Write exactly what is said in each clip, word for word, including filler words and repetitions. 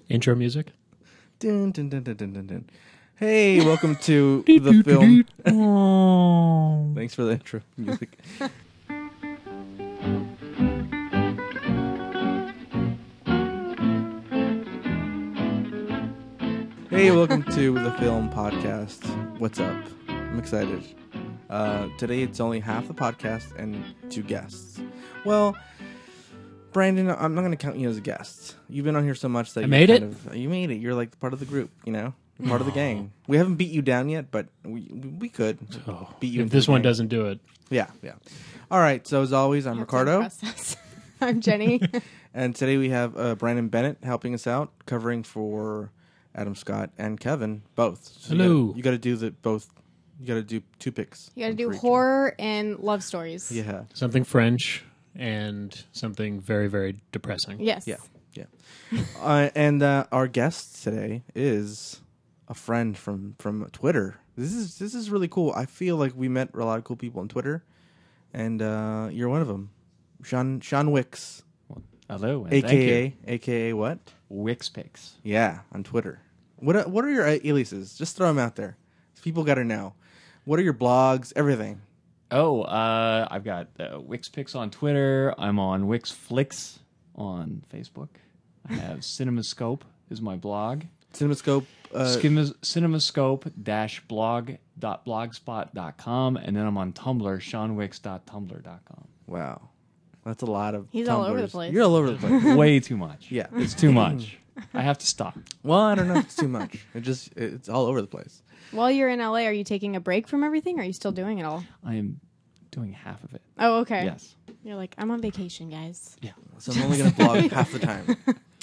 Intro music. Dun, dun, dun, dun, dun, dun, dun. Hey, welcome to the film. Thanks for the intro music. Hey, welcome to the film podcast. What's up? I'm excited. Uh, today it's only half the podcast and two guests. Well, Brandon, I'm not going to count you as a guest. You've been on here so much that I you're made kind it. Of, you made it. You're like part of the group, you know? You're part of the gang. We haven't beat you down yet, but we we could Oh, beat you. if into this the one gang. doesn't do it. Yeah, yeah. All right. So as always, I'm You have to Ricardo, impress us. I'm Jenny. and today we have uh, Brandon Bennett helping us out, covering for Adam Scott and Kevin both. So Hello. You got to do the both. You got to do two picks. You got to for do each horror and love stories. one. Yeah. Something French and something very, very depressing. Yes. Yeah. Yeah. uh, and uh, our guest today is a friend from, from Twitter. This is this is really cool. I feel like we met a lot of cool people on Twitter, and uh, you're one of them, Sean Sean Wicks, Hello, and thank you. aka aka what? Wixpix. Yeah, on Twitter. What are, what are your aliases? Just throw them out there. People got to know. What are your blogs? Everything. Oh, uh, I've got uh, Wixpix on Twitter. I'm on Wixflix on Facebook. I have CinemaScope is my blog. CinemaScope. Uh, Skima- CinemaScope dash blog dot blogspot dot com, and then I'm on Tumblr, seanwix dot tumblr dot com. wow, that's a lot of. He's all over the Tumblrs. place. You're all over the place. Way too much. Yeah. It's too much. I have to stop. Well, I don't know if it's too much. It just it's all over the place. While you're in L A, are you taking a break from everything, or are you still doing it all? I am doing half of it. Oh, okay. Yes. You're like, I'm on vacation, guys. Yeah. So I'm only going to blog half the time.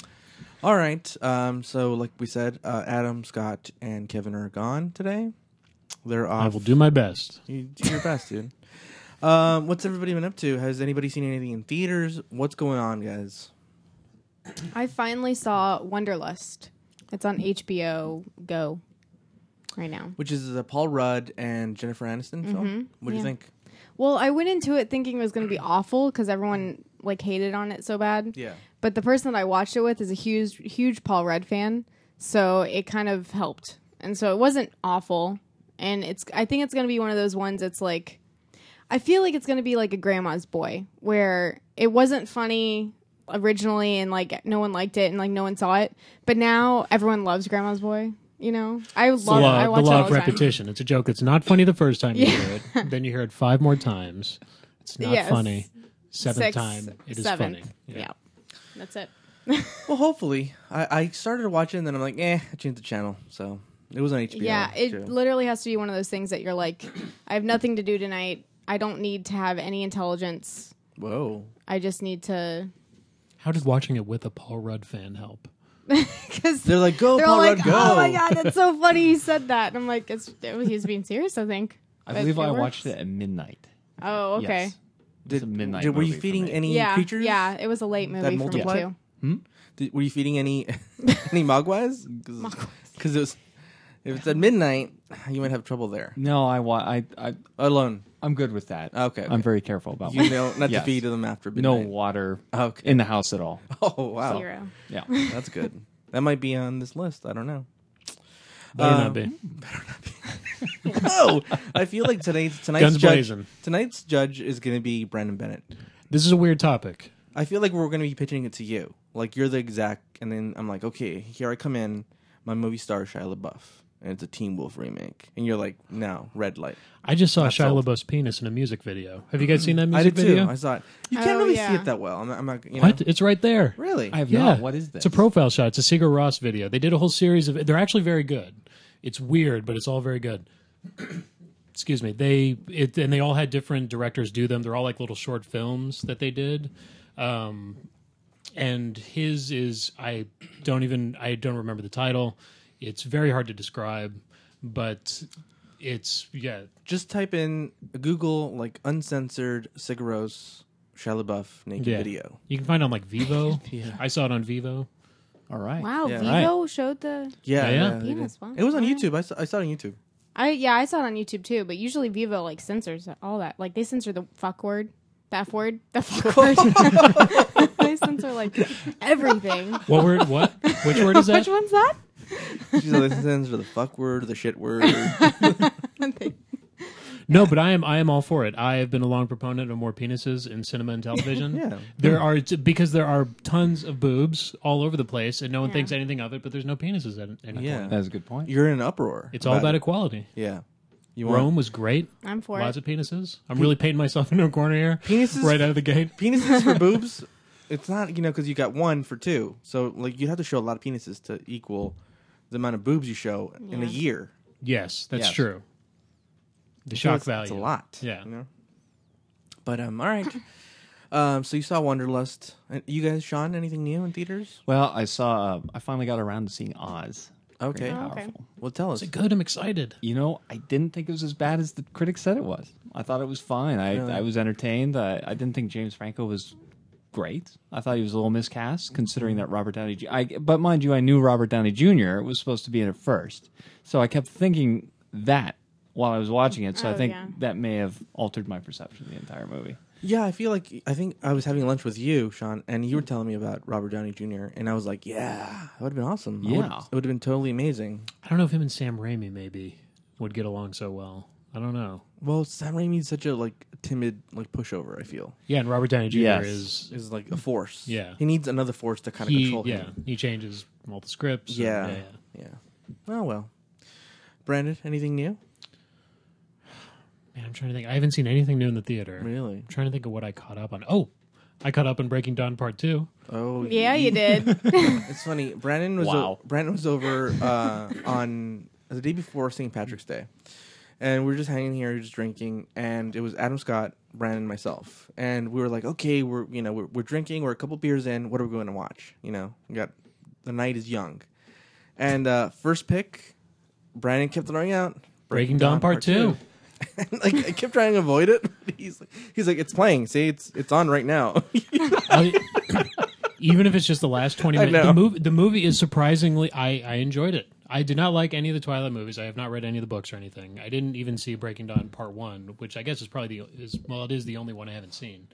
All right. Um, so like we said, uh, Adam, Scott, and Kevin are gone today. They're off. I will do my best. You do your best, dude. Um, what's everybody been up to? Has anybody seen anything in theaters? What's going on, guys? I finally saw Wonderlust. It's on H B O Go right now. Which is a Paul Rudd and Jennifer Aniston film. What do you yeah. think? Well, I went into it thinking it was going to be awful because everyone like hated on it so bad. Yeah. But the person that I watched it with is a huge, huge Paul Rudd fan, so it kind of helped. And so it wasn't awful. And it's, I think it's going to be one of those ones that's like, I feel like it's going to be like a Grandma's Boy, where it wasn't funny originally and like no one liked it and like no one saw it, but now everyone loves Grandma's Boy. You know, I It's the love. law, I the watch it law all of the time. repetition. It's a joke. It's not funny the first time you Yeah. hear it. Then you hear it five more times. It's not Yes. funny. Seventh Six, time, it is seventh. funny. Yeah. That's it. Well, hopefully. I, I started watching, and then I'm like, eh, I changed the channel. So it was on H B O. Yeah, it too. literally has to be one of those things that you're like, I have nothing to do tonight. I don't need to have any intelligence. Whoa. I just need to. How did watching it with a Paul Rudd fan help? Because They're like, go, they're Paul all like, Rudd, go. oh my god, that's so funny he said that. And I'm like, it's, he was being serious, I think. I But believe it I works. watched it at midnight. Oh, okay. Yes. It's Did, a midnight did, were you movie for feeding me. any Yeah, creatures? yeah, it was a late movie for me multiplied? too. Hmm? Did, were you feeding any any mogwais? Because it was if it's at midnight, you might have trouble there. No, I, wa- I, I, Alone. I'm good with that. Okay, okay. I'm very careful about You my- know not Yes. to feed them after No midnight. water Okay. in the house at all. Oh wow, Zero. Yeah. that's good. That might be on this list. I don't know. Better Um, not be. No, I feel like today's tonight's Guns judge. blazing. Tonight's judge is going to be Brandon Bennett. This is a weird topic. I feel like we're going to be pitching it to you. Like you're the exec, and then I'm like, okay, here I come in. My movie star Shia LaBeouf, and it's a Teen Wolf remake, and you're like, no, red light. I just saw Not Shia sold. LaBeouf's penis in a music video. Have you guys seen that I music did video? too. I saw it. You can't Oh, really see yeah. it that well. I'm not. I'm not you What? know. It's right there. Really? I have Yeah. not. What is this? It's a profile shot. It's a Sigur Ross video. They did a whole series of. They're actually very good. It's weird, but it's all very good. Excuse me. They it and they all had different directors do them. They're all like little short films that they did. Um, and his is I don't even I don't remember the title. It's very hard to describe, but it's yeah. Just type in Google like uncensored Sigur Rós Shia LaBeouf naked Yeah. video. You can find it on like Vivo. Yeah. I saw it on Vivo. All right. Wow, Yeah. Vivo showed the Yeah, Yeah, yeah. they penis. did. Wow. It was on Alright. YouTube. I saw, I saw it on YouTube. I yeah, I saw it on YouTube too, but usually Vivo like censors all that. Like they censor the fuck word, the F word, the fuck word. They accents are like everything. What word? What? Which word is that? Which one's that? She's listening for the fuck word, the shit word. No, but I am I am all for it. I have been a long proponent of more penises in cinema and television. Yeah. There are because there are tons of boobs all over the place, and no one Yeah. thinks anything of it. But there's no penises at any Yeah. point. That's a good point. You're in an uproar. It's all about equality. Yeah. You Rome was great. I'm for Lots it. of penises. I'm really painting myself into a corner here. Penises- right out of the gate. penises for boobs. It's not, you know, because you got one for two. So, like, you'd have to show a lot of penises to equal the amount of boobs you show in a Yeah. year. Yes, that's Yes. true. The So shock it's, value. It's a lot. Yeah. You know? But, um, all right. um, so you saw Wanderlust. Uh, You guys, Sean, anything new in theaters? Well, I saw. Uh, I finally got around to seeing Oz. Okay. Oh, okay. Powerful. Well, tell us. Is it good? I'm excited. You know, I didn't think it was as bad as the critics said it was. I thought it was fine. I, Really? I was entertained. I, I didn't think James Franco was great. I thought he was a little miscast, considering that Robert Downey. Ju- I, but mind you, I knew Robert Downey Junior was supposed to be in it first, so I kept thinking that while I was watching it. So I Oh, think yeah. that may have altered my perception of the entire movie. Yeah, I feel like I think I was having lunch with you, Sean, and you were telling me about Robert Downey Junior and I was like, "Yeah, that would have been awesome. I would- Yeah. it would have been totally amazing." I don't know if him and Sam Raimi maybe would get along so well. I don't know. Well, Sam Raimi's such a like timid like pushover. I feel Yeah, and Robert Downey Junior Yes. is is like a force. Yeah. he needs another force to kind of he control yeah him. he changes all the scripts. and- Yeah. yeah, yeah. Yeah. Oh well. Brandon, anything new? Man, I'm trying to think. I haven't seen anything new in the theater. Really? I'm trying to think of what I caught up on. Oh, I caught up on Breaking Dawn Part Two. Oh, Yeah, you did. It's funny. Brandon was Wow. o- Brandon was over uh, on the day before Saint Patrick's Day, and we were just hanging here, just drinking, and it was Adam Scott, Brandon, and myself, and we were like, okay, we're you know we're, we're drinking, we're a couple beers in, what are we going to watch? You know, we got the night is young, and uh, first pick, Brandon kept throwing out Breaking Dawn Part Two. like I kept trying to avoid it. But he's like, he's like, it's playing. See, it's it's on right now. I- even if it's just the last twenty I minutes, know. the movie the movie is surprisingly. I I enjoyed it. I did not like any of the Twilight movies. I have not read any of the books or anything. I didn't even see Breaking Dawn Part One, which I guess is probably the is well, it is the only one I haven't seen.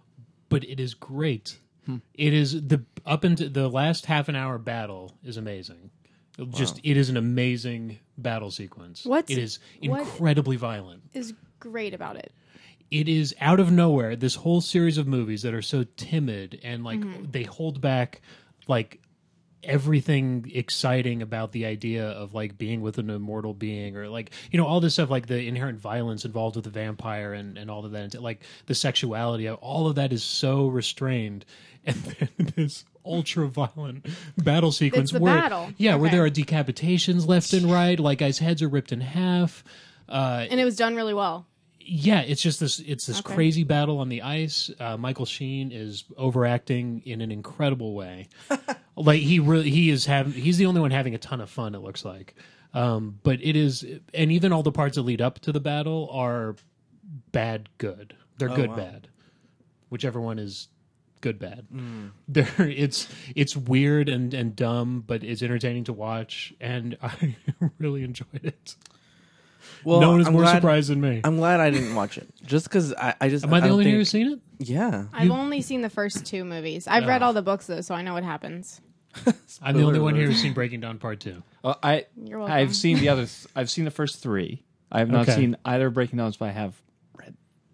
But it is great. It is the up into the last half an hour battle is amazing. Just it is an amazing battle sequence. What's- it is what- incredibly violent. Is great about it. It is out of nowhere this whole series of movies that are so timid and like they hold back like everything exciting about the idea of like being with an immortal being or like you know all this stuff like the inherent violence involved with the vampire and and all of that like the sexuality of all of that is so restrained and then this ultra violent battle sequence the where battle. yeah where Okay. there are decapitations left and right like guys heads are ripped in half uh And it was done really well. yeah, it's just this. It's this Okay. crazy battle on the ice. Uh, Michael Sheen is overacting in an incredible way. like he really, he is having. He's the only one having a ton of fun. It looks like, um, but it is, and even all the parts that lead up to the battle are bad. Good. They're Oh, good. wow. Bad. Whichever one is good. Bad. There, it's it's weird and and dumb, but it's entertaining to watch, and I really enjoyed it. Well, no one is I'm more glad, surprised than me. I'm glad I didn't watch it, just because I, I just Am I the don't only one think, who's seen it? Yeah, I've only seen the first two movies. I've read Ah. all the books though, so I know what happens. I'm the only one alert. here who's seen Breaking Down Part Two. Well, I You're welcome. I've seen the other. Th- I've seen the first three. I have not Okay. seen either Breaking Downs, but I have read.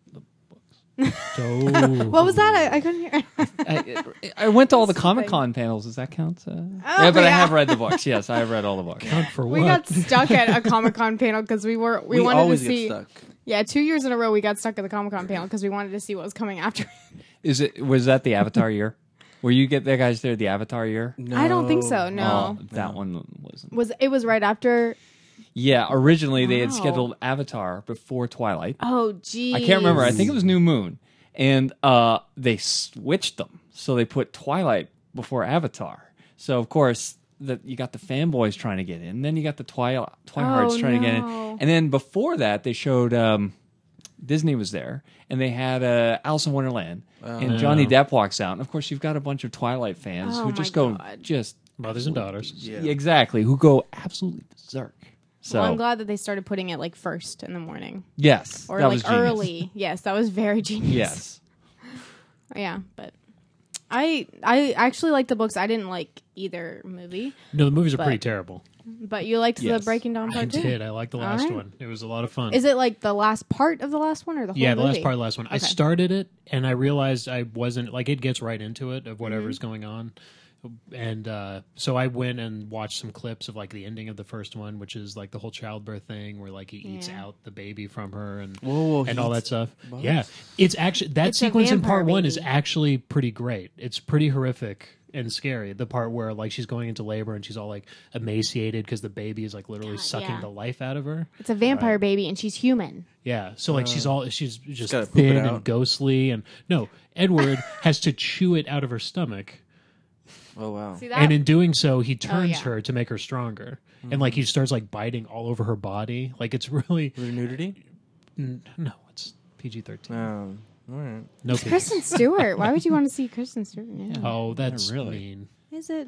So What was that? I, I couldn't hear. I, I went to all the That's Comic something. Con panels. Does that count? Uh, Oh, yeah, but I yeah. have read the books. Yes, I have read all the books. count for We what? got stuck at a Comic Con panel because we were we, we wanted always to see. get stuck. Yeah, two years in a row we got stuck at the Comic Con panel because we wanted to see what was coming after. Is it? Was that the Avatar year? Were you get there guys there the Avatar year? No. I don't think so. No, Oh, that one wasn't. was it was right after? Yeah, originally they had Wow. scheduled Avatar before Twilight. Oh, geez. I can't remember. I think it was New Moon, and uh, they switched them. So they put Twilight before Avatar. So of course that you got the fanboys trying to get in, then you got the Twilight Twihards Oh, trying to get in, no. and then before that they showed um, Disney was there, and they had uh, Alice in Wonderland, and Johnny Depp walks out, and of course you've got a bunch of Twilight fans Oh, who my just go God. just Mothers and daughters. Yeah. exactly who go absolutely berserk. So Well, I'm glad that they started putting it like first in the morning yes, or that like was genius. early. Yes, that was very genius. Yes. Yeah, but I I actually like the books. I didn't like either movie, No, the movies are But- pretty terrible. but you liked Yes. the Breaking Dawn I part two. did. I liked the last Alright. one. It was a lot of fun. Is it like the last part of the last one or the whole yeah, the movie? last part, of the last one. I Okay. started it and I realized I wasn't like it gets right into it of whatever's Mm-hmm. going on, and uh, so I went and watched some clips of like the ending of the first one, which is like the whole childbirth thing where like he eats Yeah. out the baby from her and Whoa, whoa, and he all that eats stuff. bugs? Yeah, it's actually that It's a sequence in vampire part one is baby. actually pretty great. It's pretty horrific and scary. The part where like she's going into labor and she's all like emaciated because the baby is like literally God, sucking yeah. the life out of her. It's a vampire baby, and she's human. Yeah, so like she's all she's just gotta poop it thin out. and ghostly, and no, Edward has to chew it out of her stomach, Oh wow. See that? and in doing so, he turns yeah. her to make her stronger, and like he starts like biting all over her body. Like it's really Is there nudity? n- no, it's P G thirteen. Um, all right. No, P G. Kristen Stewart. Why would you want to see Kristen Stewart? Yeah. Oh, that's really. mean. Is it?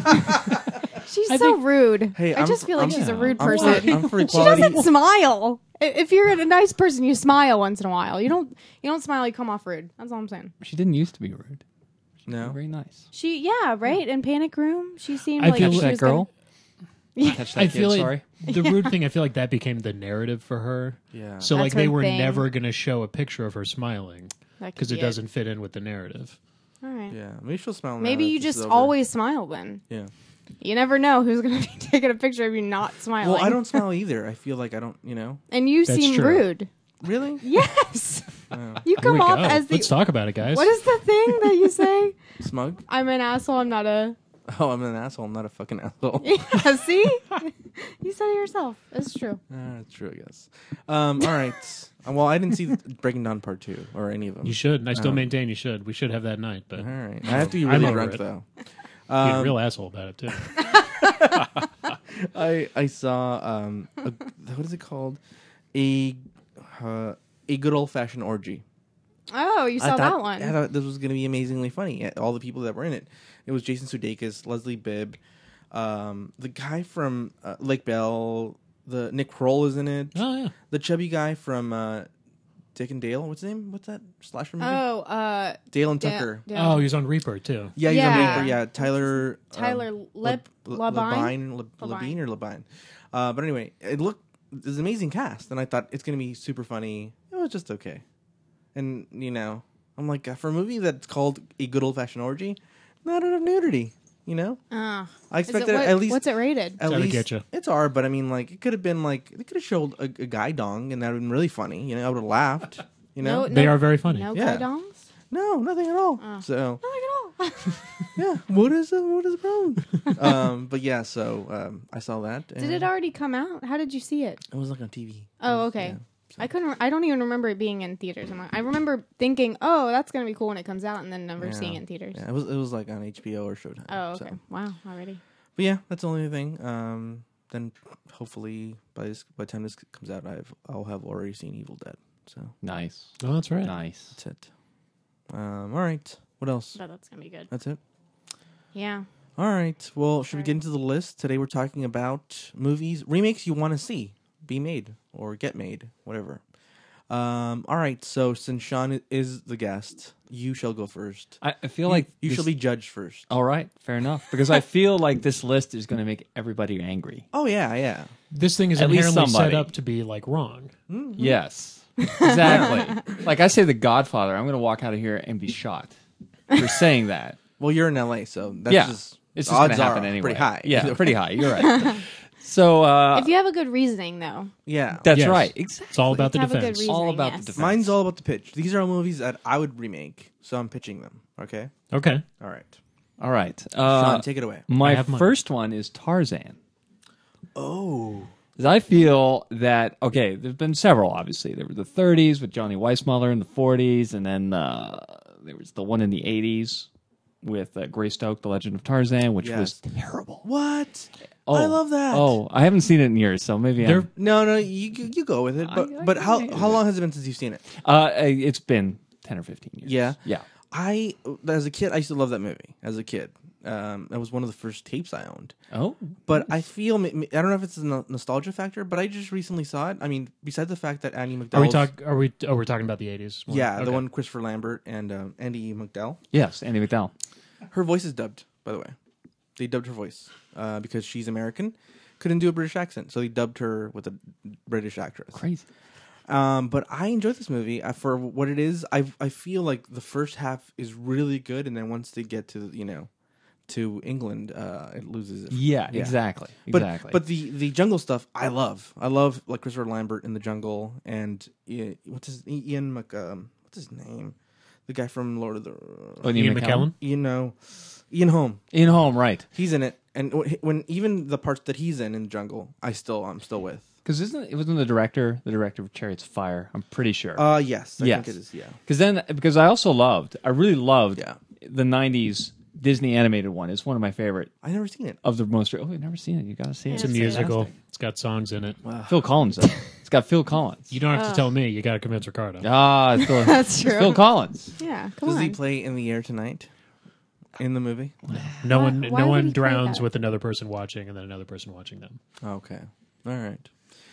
She's I so think- rude. Hey, I I'm just f- feel like I'm- she's a yeah. rude I'm person. for, I'm for She equality. doesn't smile. I- If you're a nice person, you smile once in a while. You don't. You don't smile. You come off rude. That's all I'm saying. She didn't used to be rude. No. Very nice. She, yeah, right. In Panic Room, she seemed I like feel she Catch that was gonna- girl. Yeah. Catch that I kid, feel like sorry. the rude thing. I feel like that became the narrative for her. Yeah. So That's like they her were thing. never going to show a picture of her smiling That could because it be doesn't fit in with the narrative. All right. Yeah. Maybe she'll smile. now Maybe that you this is just over. always smile then. Yeah. You never know who's going to be taking a picture of you not smiling. Well, I don't smile either. I feel like I don't. You know. And you That's seem true. rude. Really? Yes. Oh. You Here we come off go. as the. Let's talk about it, guys. What is the thing that you say? Smug? I'm an asshole. I'm not a. Oh, I'm an asshole. I'm not a fucking asshole. Yeah, see? You said it yourself. It's true. Uh, that's true, I guess. Um, all right. Uh, Well, I didn't see Breaking Down Part Two or any of them. You should. And I still Um, maintain you should. We should have that night, but All right. I have to be I'm really over drunk it. though. you're a Um, real asshole about it too. I I saw um a, what is it called? A uh, a good old fashioned orgy. Oh, you I saw thought, that one. I thought this was going to be amazingly funny. Uh, All the people that were in it. It was Jason Sudeikis, Leslie Bibb, um, the guy from uh, Lake Bell, the Nick Kroll is in it. Oh yeah. The chubby guy from uh, Dick and Dale. What's his name? What's that slasher movie? Oh, uh, Dale and Dale- Tucker. Dale- Oh, he was on Reaper too. Yeah, he's on Yeah. Reaper. Yeah, Tyler. Tyler um, Leb- Leb- Labine? Labine, Leb- Labine. Labine or Labine. Uh, but anyway, it looked it was an amazing cast, and I thought it's going to be super funny. It was just okay, and you know, I'm like uh, for a movie that's called A Good Old Fashioned Orgy, not enough nudity. You know, uh, I is it expected what- at least What's it rated? at Gotta least get ya. it's R, but I mean, like it could have been like they could have showed a, a guy dong, and that would have been really funny. You know, I would have laughed. You know, No, They are very funny. No Yeah. guy dongs? no, nothing at all. Oh. So. Nothing at all. Yeah, what is it? What is the problem? um, but yeah, so um, I saw that. Did and it already come out? How did you see it? It was like on T V. Oh, okay. Yeah. I couldn't. I don't even remember it being in theaters. I'm like, I remember thinking, "Oh, that's gonna be cool when it comes out," and then never Yeah. seeing it in theaters. Yeah, it was it was like on H B O or Showtime. Oh, so. okay. Wow, already. But yeah, that's the only thing. Um, then hopefully by this, by the time this comes out, I've I'll have already seen Evil Dead. So Nice. Oh, that's right. Nice. that's it. Um, all right. What else? But that's gonna be good. That's it. Yeah. All right. Well, should we Alright. get into the list? Today we're talking about movies, remakes you want to see be made or get made, whatever. Um, all right. So since Sean i- is the guest, you shall go first. I, I feel You- like you this- shall be judged first. All right, fair enough. Because I feel like this list is going to make everybody angry. Oh yeah, yeah. This thing is At least inherently set somebody. up to be like wrong. Yes, exactly. Like I say, The Godfather. I'm going to walk out of here and be shot for saying that. Well, you're in L A, so that's yeah, just it's just odds going to happen are anyway. pretty high. Yeah, pretty high. You're right. So uh, if you have a good reasoning, though, yeah. that's Yes. right. Exactly. It's all about the have a good defense. reason. all about yes. the defense. Mine's all about the pitch. These are all movies that I would remake, so I'm pitching them. Okay. Okay. All right. All right. Uh, Sean, take it away. I my have mine. first one is Tarzan. Oh. 'Cause I feel that okay, there's been several. Obviously, there were the thirties with Johnny Weissmuller in the forties, and then uh, there was the one in the eighties with uh, Greystoke, The Legend of Tarzan, which was Yes. terrible. What? Oh, I love that. Oh, I haven't seen it in years, so maybe They're- I'm, No, no, you you you go with it. But I- I but how can- how long has it been since you've seen it? uh, it's been ten or fifteen years. Yeah. yeah. I as a kid I used to love that movie as a kid. Um, that was one of the first tapes I owned. Oh, But I feel I don't know if it's a no- nostalgia factor, but I just recently saw it. I mean, besides the fact that Andy McDowell, Are we talk? Are we? Oh, we're talking about the eighties. yeah, the Okay. one Christopher Lambert and um, Andy McDowell. yes, Andy McDowell. Her voice is dubbed, by the way. They dubbed her voice uh, because she's American, couldn't do a British accent, so they dubbed her with a British actress. Crazy. Um, but I enjoyed this movie uh, for what it is. I I feel like the first half is really good, and then once they get to you know to England, uh, it loses it. Yeah, Yeah. exactly, But exactly. but the, the jungle stuff I love. I love like Christopher Lambert in the jungle and uh, what's his Ian Mc um, what's his name? The guy from Lord of the Oh, Ian McKellen. you know Ian Holm. In Home, right? He's in it, and wh- when even the parts that he's in in jungle, I still I'm still with. Because isn't it wasn't the director the director of Chariots of Fire? I'm pretty sure. Uh yes, I Yes. think it is. Yeah, Because then, because I also loved, I really loved Yeah. the nineties Disney animated one. It's one of my favorite I never seen it. of the most. Oh, you've never seen it? You got to see it. It's a It's musical. fantastic. It's got songs in it. Phil Collins. Though. It's got Phil Collins. You don't have to Ugh. tell me. You got to convince Ricardo. Ah, it's Phil, That's it's true. Phil Collins. Yeah, come Does on. he play in the air tonight? In the movie? No Why- one, why no would one he play drowns that? with another person watching, and then another person watching them. Okay, all right.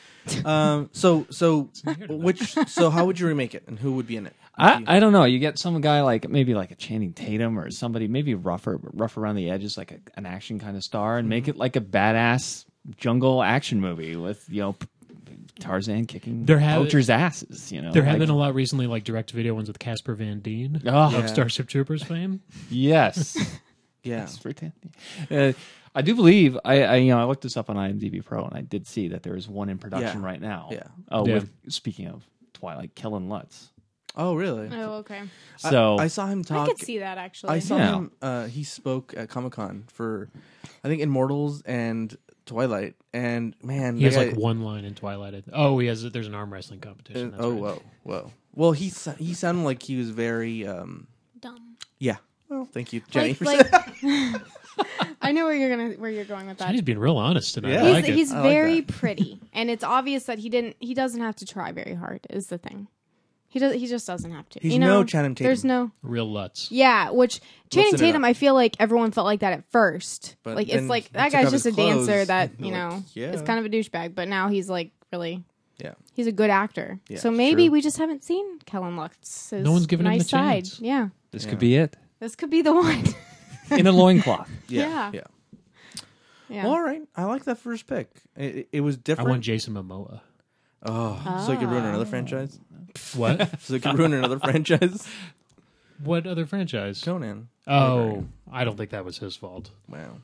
um. So so which so how would you remake it, and who would be in it? I, I don't know. You get some guy like maybe like a Channing Tatum or somebody maybe rougher rough around the edges, like a, an action kind of star, and make it like a badass jungle action movie with you know p- Tarzan kicking There have- poachers' asses. You know, There have like- been a lot recently, like direct-to-video ones with Casper Van Dien Oh, Yeah. of Starship Troopers fame. yes. Yeah. Yes, for ten. Uh, I do believe I, I you know I looked this up on IMDb Pro and I did see that there is one in production Yeah. right now. Yeah. Oh, Yeah. with speaking of Twilight, Kellen Lutz. Oh really? Oh, okay. So I, I saw him I talk. could see that actually. I saw Yeah. him. Uh, he spoke at Comic Con for, I think, Immortals and Twilight. And man, He has that like guy- one line in Twilight. I- Oh, he has. There's an arm wrestling competition. uh, That's oh right. whoa whoa. Well, he sa- he sounded like he was very um Dumb. yeah. Well, thank you, Jenny. Like, for like saying- I know where you're gonna where you're going with that. He's being real honest tonight. Yeah. I He's, like it. he's I like very that. pretty, and it's obvious that he didn't. He doesn't have to try very hard. Is the thing. He does. He just doesn't have to. He's you know, no Channing Tatum. There's no. real Lutz. Yeah, which Channing Listen it Tatum, up. I feel like everyone felt like that at first. But like then it's like he that took guy's off just a his clothes, dancer that and you you're know like, yeah. is kind of a douchebag, but now he's like really. yeah. He's a good actor. Yeah, so it's maybe true. we just haven't seen Kellen Lutz's No one's given him nice the side. chance. Yeah, this Yeah. could be it this could be the one. in a loincloth. Yeah. Yeah. Yeah. yeah. Well, all right. I like that first pick. It, it, it was I different. want Jason Momoa. oh, so you could ruin another franchise. What? So you could ruin another franchise. What other franchise? Conan. Oh, I don't think that was his fault. Wow.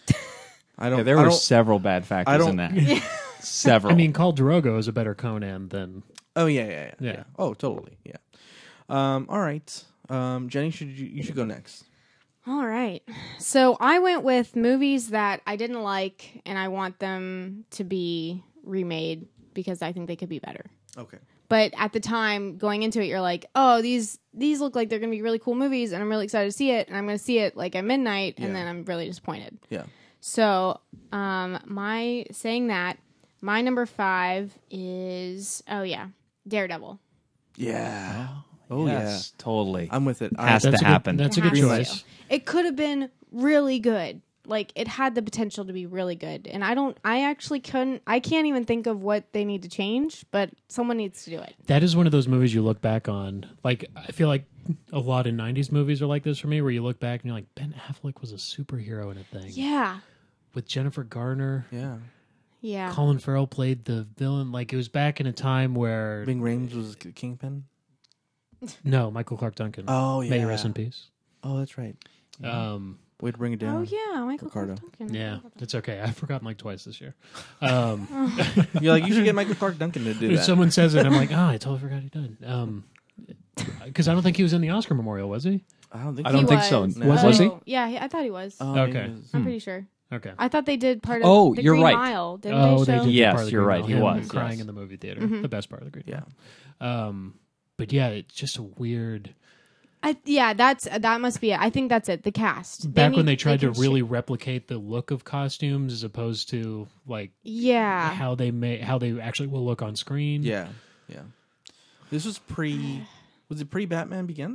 I don't. Yeah, there I were don't- several bad factors I don't- in that. Several. I mean, Khal Drogo is a better Conan than. Oh yeah, yeah, yeah, Yeah. yeah. Oh, totally. Yeah. Um. All right. Um. Jenny, should you? You should go next. All right. So I went with movies that I didn't like, and I want them to be remade because I think they could be better. Okay. But at the time, going into it, you're like, "Oh, these these look like they're going to be really cool movies, and I'm really excited to see it." And I'm going to see it like at midnight, and Yeah. then I'm really disappointed. Yeah. So, um, my saying that, my number five is oh yeah, Daredevil. Yeah. Oh yes, totally. yeah. I'm with it. Has I, to a good- happen. that's a It good has to. choice. It could have been really good. Like it had the potential to be really good, and I don't. I actually couldn't. I can't even think of what they need to change, but someone needs to do it. That is one of those movies you look back on. Like, I feel like a lot of nineties movies are like this for me, where you look back and you're like, Ben Affleck was a superhero in a thing. Yeah, With Jennifer Garner. yeah. yeah. Colin Farrell played the villain. Like, it was back in a time where. Bing Rames was K- Kingpin. No, Michael Clark Duncan. Oh yeah. May he rest in peace. Oh, that's right. Um, Way to bring it down. Oh yeah, Michael Ricardo. Clark Duncan. yeah, it's okay. I've forgotten like twice this year. Um, You're like you should get Michael Clark Duncan to do if that. someone says it, I'm like, oh, I totally forgot he died. Um, because I don't think he was in the Oscar memorial, was he? I don't think. I don't He think so. was. Was- was he? Oh, Yeah, he- I thought he was. Oh, maybe Okay. it was- I'm pretty sure. Okay. I thought they did part of Oh, the you're Green right. Mile. Didn't Oh, they they show? did. do Yes, part of the you're Green right. Mile. He Him was, crying yes. in the movie theater. Mhm. The best part of the Green Yeah. Mile. Um, but yeah, it's just a weird. I, yeah, that's that must be it. I think that's it. The cast. Back need- when they tried to can really sh- replicate the look of costumes as opposed to like yeah. how they may how they actually will look on screen. Yeah. Yeah. This was pre. Was it pre Batman Begins?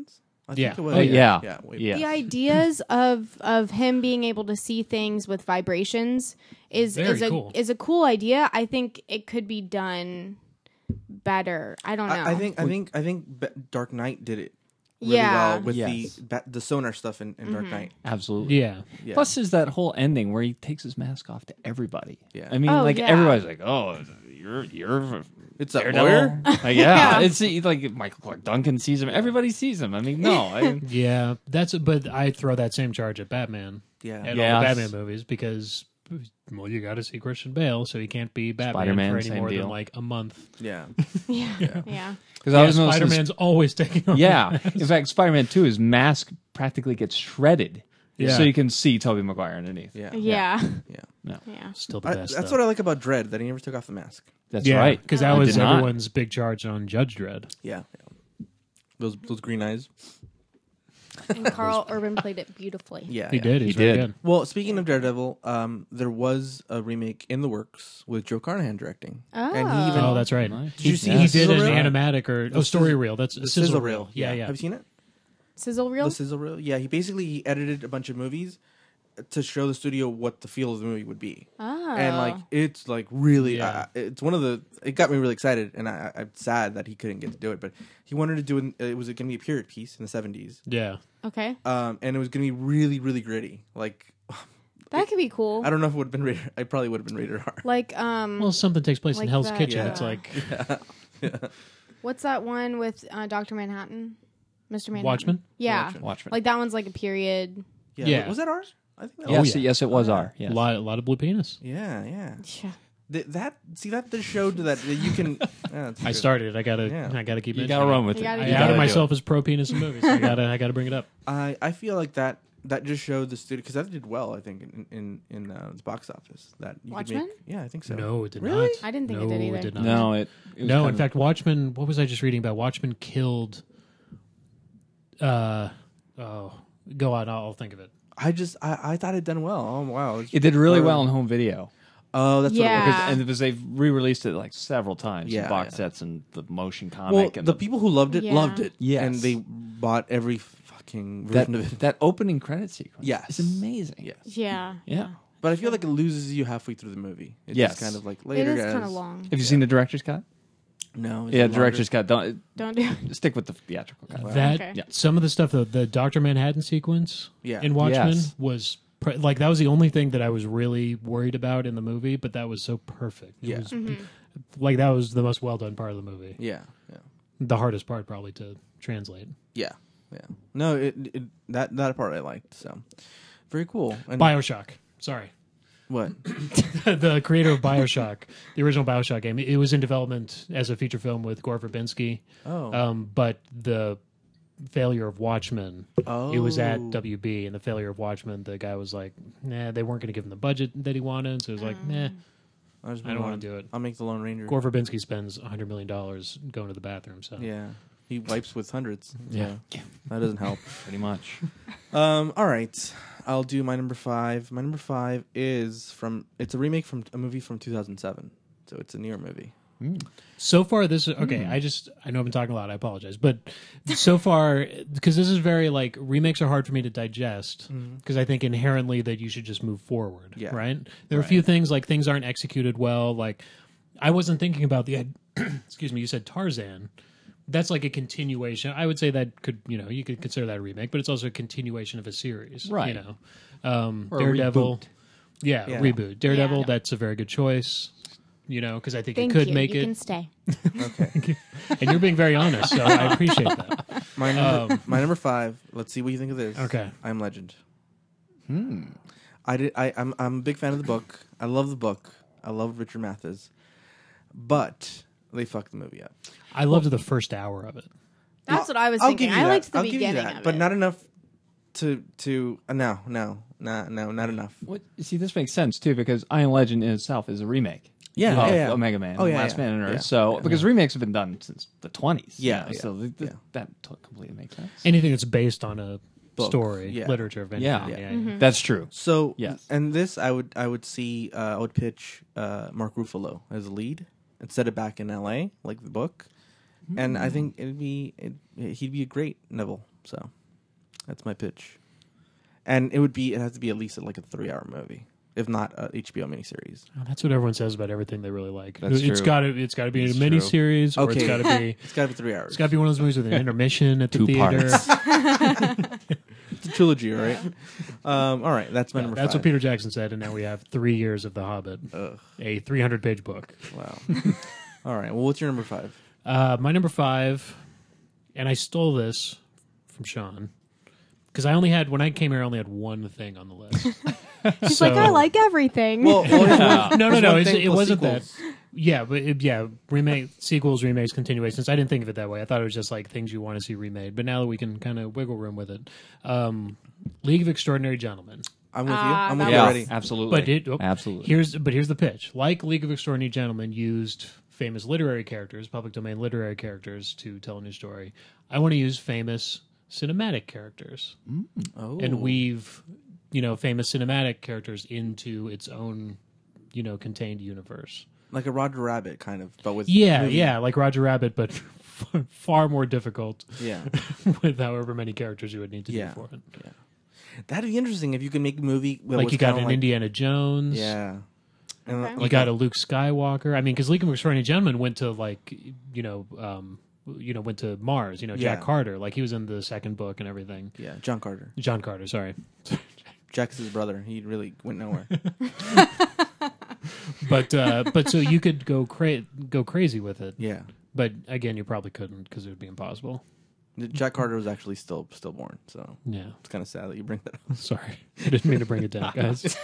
I Yeah. think it was. Oh, yeah. yeah, way Yeah. The ideas of of him being able to see things with vibrations is Very is a cool. is a cool idea. I think it could be done better. I don't know. I, I think I think I think Be- Dark Knight did it really Yeah. well with Yes. the ba- the sonar stuff in, in Dark Knight. Absolutely. Yeah. Yeah. Plus, there's that whole ending where he takes his mask off to everybody. Yeah. I mean, Oh, like yeah. everybody's like, "Oh, you're you're It's a Daredevil." lawyer. Like, yeah, Yeah. it's like Michael Clark Duncan sees him. Everybody sees him. I mean, no, I, Yeah, that's but I throw that same charge at Batman. Yeah. At Yeah. all the Batman movies because well, you got to see Christian Bale, so he can't be Batman Spider-Man, for any same more deal. than like a month. Yeah. yeah, yeah. because I Yeah, was noticing. Spider Man's always taking off. Yeah, in fact, Spider-Man Two, his mask practically gets shredded, Yeah. so you can see Tobey Maguire underneath. Yeah. Yeah. Yeah. No, Yeah. still the I, best. that's though. what I like about Dredd, that he never took off the mask. that's yeah, right. because that I was did not. everyone's big charge on Judge Dredd. Yeah. yeah. Those those green eyes. And Carl Urban played it beautifully. Yeah. He yeah. did. He's He very did. good. Well, speaking of Daredevil, um, there was a remake in the works with Joe Carnahan directing. And he even Oh. Oh, that's right. Nice. Did He, you see he the did sizzle an reel? animatic or oh, story sizzle- reel. That's the sizzle, sizzle reel. reel. Yeah, yeah. Have you seen it? Sizzle reel. The sizzle reel. Yeah, he basically he edited a bunch of movies to show the studio what the feel of the movie would be. Oh. And like it's like really, Yeah. uh, it's one of the. It got me really excited, and I, I- I'm sad that he couldn't get to do it. But he wanted to do it. It was going to be a period piece in the seventies, Yeah. Okay. um, and it was going to be really, really gritty. Like That could be cool. I don't know if it would have been rated. I probably would have been rated R. Like um Well, something takes place in Like Hell's that, Kitchen. yeah. It's like what's that one with uh, Doctor Manhattan? Mister Manhattan. Watchmen. Yeah. Watchmen. Watchmen. Like that one's like a period. Yeah, Yeah. was that R? I think that yes, was. yeah. yes, it was Oh, yeah. R. Yes. A lot, a lot of blue penis. Yeah, yeah. Yeah. Th- that see that just showed that, that you can. Yeah, that's I good. started. I gotta. Yeah. I gotta keep. You mentioning gotta it. run with You it. gotta I do You it. outed gotta do myself it. as pro penis in movies. I gotta. I gotta bring it up. I I feel like that that just showed the studio because that did well. I think in in in uh, the box office that you could Watchmen? make. Yeah, I think so. No, it did Really? not. I didn't think no, it did either. did not. No, it. it was No, kind in of- fact, Watchmen. What was I just reading about? Watchmen killed. Uh oh, go on. I'll, I'll think of it. I just I, I thought it done well. Oh wow. it did really Uh, well in home video. Oh, that's Yeah. what it was. Because, and it was they've re-released it like several times, Yeah, the box yeah. sets and the motion comic. Well, and the people who loved it Yeah. loved it. Yes. and they bought every fucking that version of it. that opening credit sequence. Yes. is amazing. Yes, Yeah. Yeah. but I feel like it loses you halfully through the movie. It's Yes. just kind of like It later. is kind of guys. long. Have you seen the director's cut? No, is Yeah, it director's longer? cut. Don't Don't do it. stick with the theatrical cut. That Okay. Yeah. some of the stuff, the, the Doctor Manhattan sequence Yeah. in Watchmen Yes. was pre- like that was the only thing that I was really worried about in the movie, but that was so perfect. It Yeah. was, Mm-hmm. like that was the most well done part of the movie. Yeah, yeah. The hardest part probably to translate. Yeah, yeah. No, it, it that that part I liked. So very cool. And BioShock. Sorry. what? The creator of BioShock, the original BioShock game, it was in development as a feature film with Gore Verbinski. Oh, Um, but the failure of Watchmen, it was Oh. at W B, and the failure of Watchmen, the guy was like, nah, they weren't going to give him the budget that he wanted, so it was like, nah, I, just I don't move wanna on. do it. I'll make the Lone Ranger. Gore Verbinski spends one hundred million dollars going to the bathroom, so. Yeah, he wipes with hundreds. Yeah. So that doesn't help. Pretty much. Um, all right, I'll do my number five. My number five is from. It's a remake from a movie from two thousand seven, so it's a newer movie. So far, this is okay. I just I know I've been talking a lot. I apologize, but so far, because this is very like remakes are hard for me to digest because I think inherently that you should just move forward. Yeah. Right. There are a few things like things aren't executed well. Like I wasn't thinking about the. excuse me. You said Tarzan. That's like a continuation. I would say that could you know you could consider that a remake, but it's also a continuation of a series. Right. You know, um, Or a Daredevil. reboot. Yeah, Yeah. reboot. Daredevil. Yeah. That's a very good choice. You know, because I think Thank it could you. make you it. can stay. Okay, And you're being very honest, so I appreciate that. my number, my number five. Let's see what you think of this. Okay. I Am Legend. Hmm. I did. I, I'm. I'm a big fan of the book. I love the book. I love Richard Mathis, but they fucked the movie up. I loved the first hour of it. That's what I was I'll thinking. give you I that. liked the I'll give you beginning that, of but it. not enough to to. Uh, no, no, no, no, not enough. What, see, this makes sense too because I Am Legend in itself is a remake. Yeah, of yeah, yeah. Omega Man, Oh, and yeah, Last yeah. Man on Earth. Yeah. So because remakes have been done since the twenties. Yeah, you know, yeah, so th- th- yeah. that t- completely makes sense. Anything that's based on a Book, story, yeah. literature of any Yeah. kind. Yeah. Mm-hmm. That's true. So Yes. and this I would I would see uh, I would pitch uh, Mark Ruffalo as a lead and set it back in L A like the book, and I think it'd be it, he'd be a great Neville. So that's my pitch. And it would be it has to be at least like a three hour movie, if not a H B O miniseries. Oh, that's what everyone says about everything they really like. That's it's true. got to it's got to be That's a true. miniseries, or Okay. it's got to be It's got to be three hours. it's got to be one of those movies with an intermission at the Two theater. parts. It's a trilogy, right? um, all right, that's my number That's five. what Peter Jackson said, and now we have three years of The Hobbit, Ugh, a three hundred page book. wow. All right, well, what's your number five? Uh, my number five, and I stole this from Sean because I only had when I came here, I only had one thing on the list. He's So- like, I like everything. Well, well no, no, there's no, one it's, thing it plus wasn't sequels. that. Yeah, but it, yeah, remake, sequels, remakes, continuations. I didn't think of it that way. I thought it was just like things you want to see remade. But now that we can kind of wiggle room with it, um, League of Extraordinary Gentlemen. I'm with you. Ah, I'm with that you Yeah, already. absolutely. But it, oh, absolutely. Here's but here's the pitch. Like League of Extraordinary Gentlemen used famous literary characters, public domain literary characters to tell a new story. I want to use famous cinematic characters Oh. and weave, you know, famous cinematic characters into its own, you know, contained universe. Like a Roger Rabbit, kind of, but with Yeah, movie. yeah, like Roger Rabbit, but far more difficult yeah. with however many characters you would need to Yeah. do for it. That'd be interesting if you could make a movie. That Like was you got kinda an like, Indiana Jones. Yeah. And Okay. You like got a Luke Skywalker. I mean, because League of Extraordinary Gentlemen went to like, you know, um, you know, went to Mars. You know, Jack Yeah. Carter. Like he was in the second book and everything. yeah, John Carter. John Carter. Sorry, Jack is his brother. He really went nowhere. but uh, but so you could go cra- go crazy with it. yeah. But again, you probably couldn't because it would be impossible. Jack Carter was actually still stillborn, so Yeah. it's kind of sad that you bring that up. Sorry, I didn't mean to bring it down, guys.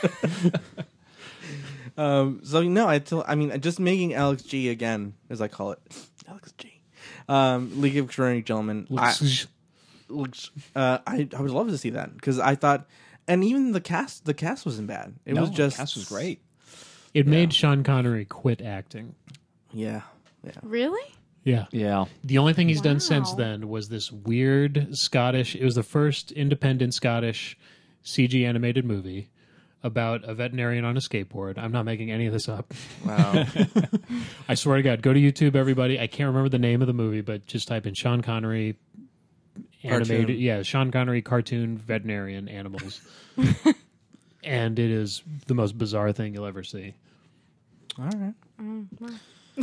Um, so no, I tell, I mean, just making Alex G again, as I call it, Alex G. Um, League of Extraordinary Gentlemen. I, looks, uh, I I would love to see that because I thought, and even the cast, the cast wasn't bad. It No, was just the cast was great. It made Sean Connery quit acting. Yeah, yeah. Really? Yeah. Yeah. The only thing he's done since Wow. then was this weird Scottish. It was the first independent Scottish C G animated movie about a veterinarian on a skateboard. I'm not making any of this up. Wow. I swear to God, go to YouTube, everybody. I can't remember the name of the movie, but just type in Sean Connery animated. Cartoon. Yeah, Sean Connery cartoon veterinarian animals. And it is the most bizarre thing you'll ever see. All right. Mm, wow.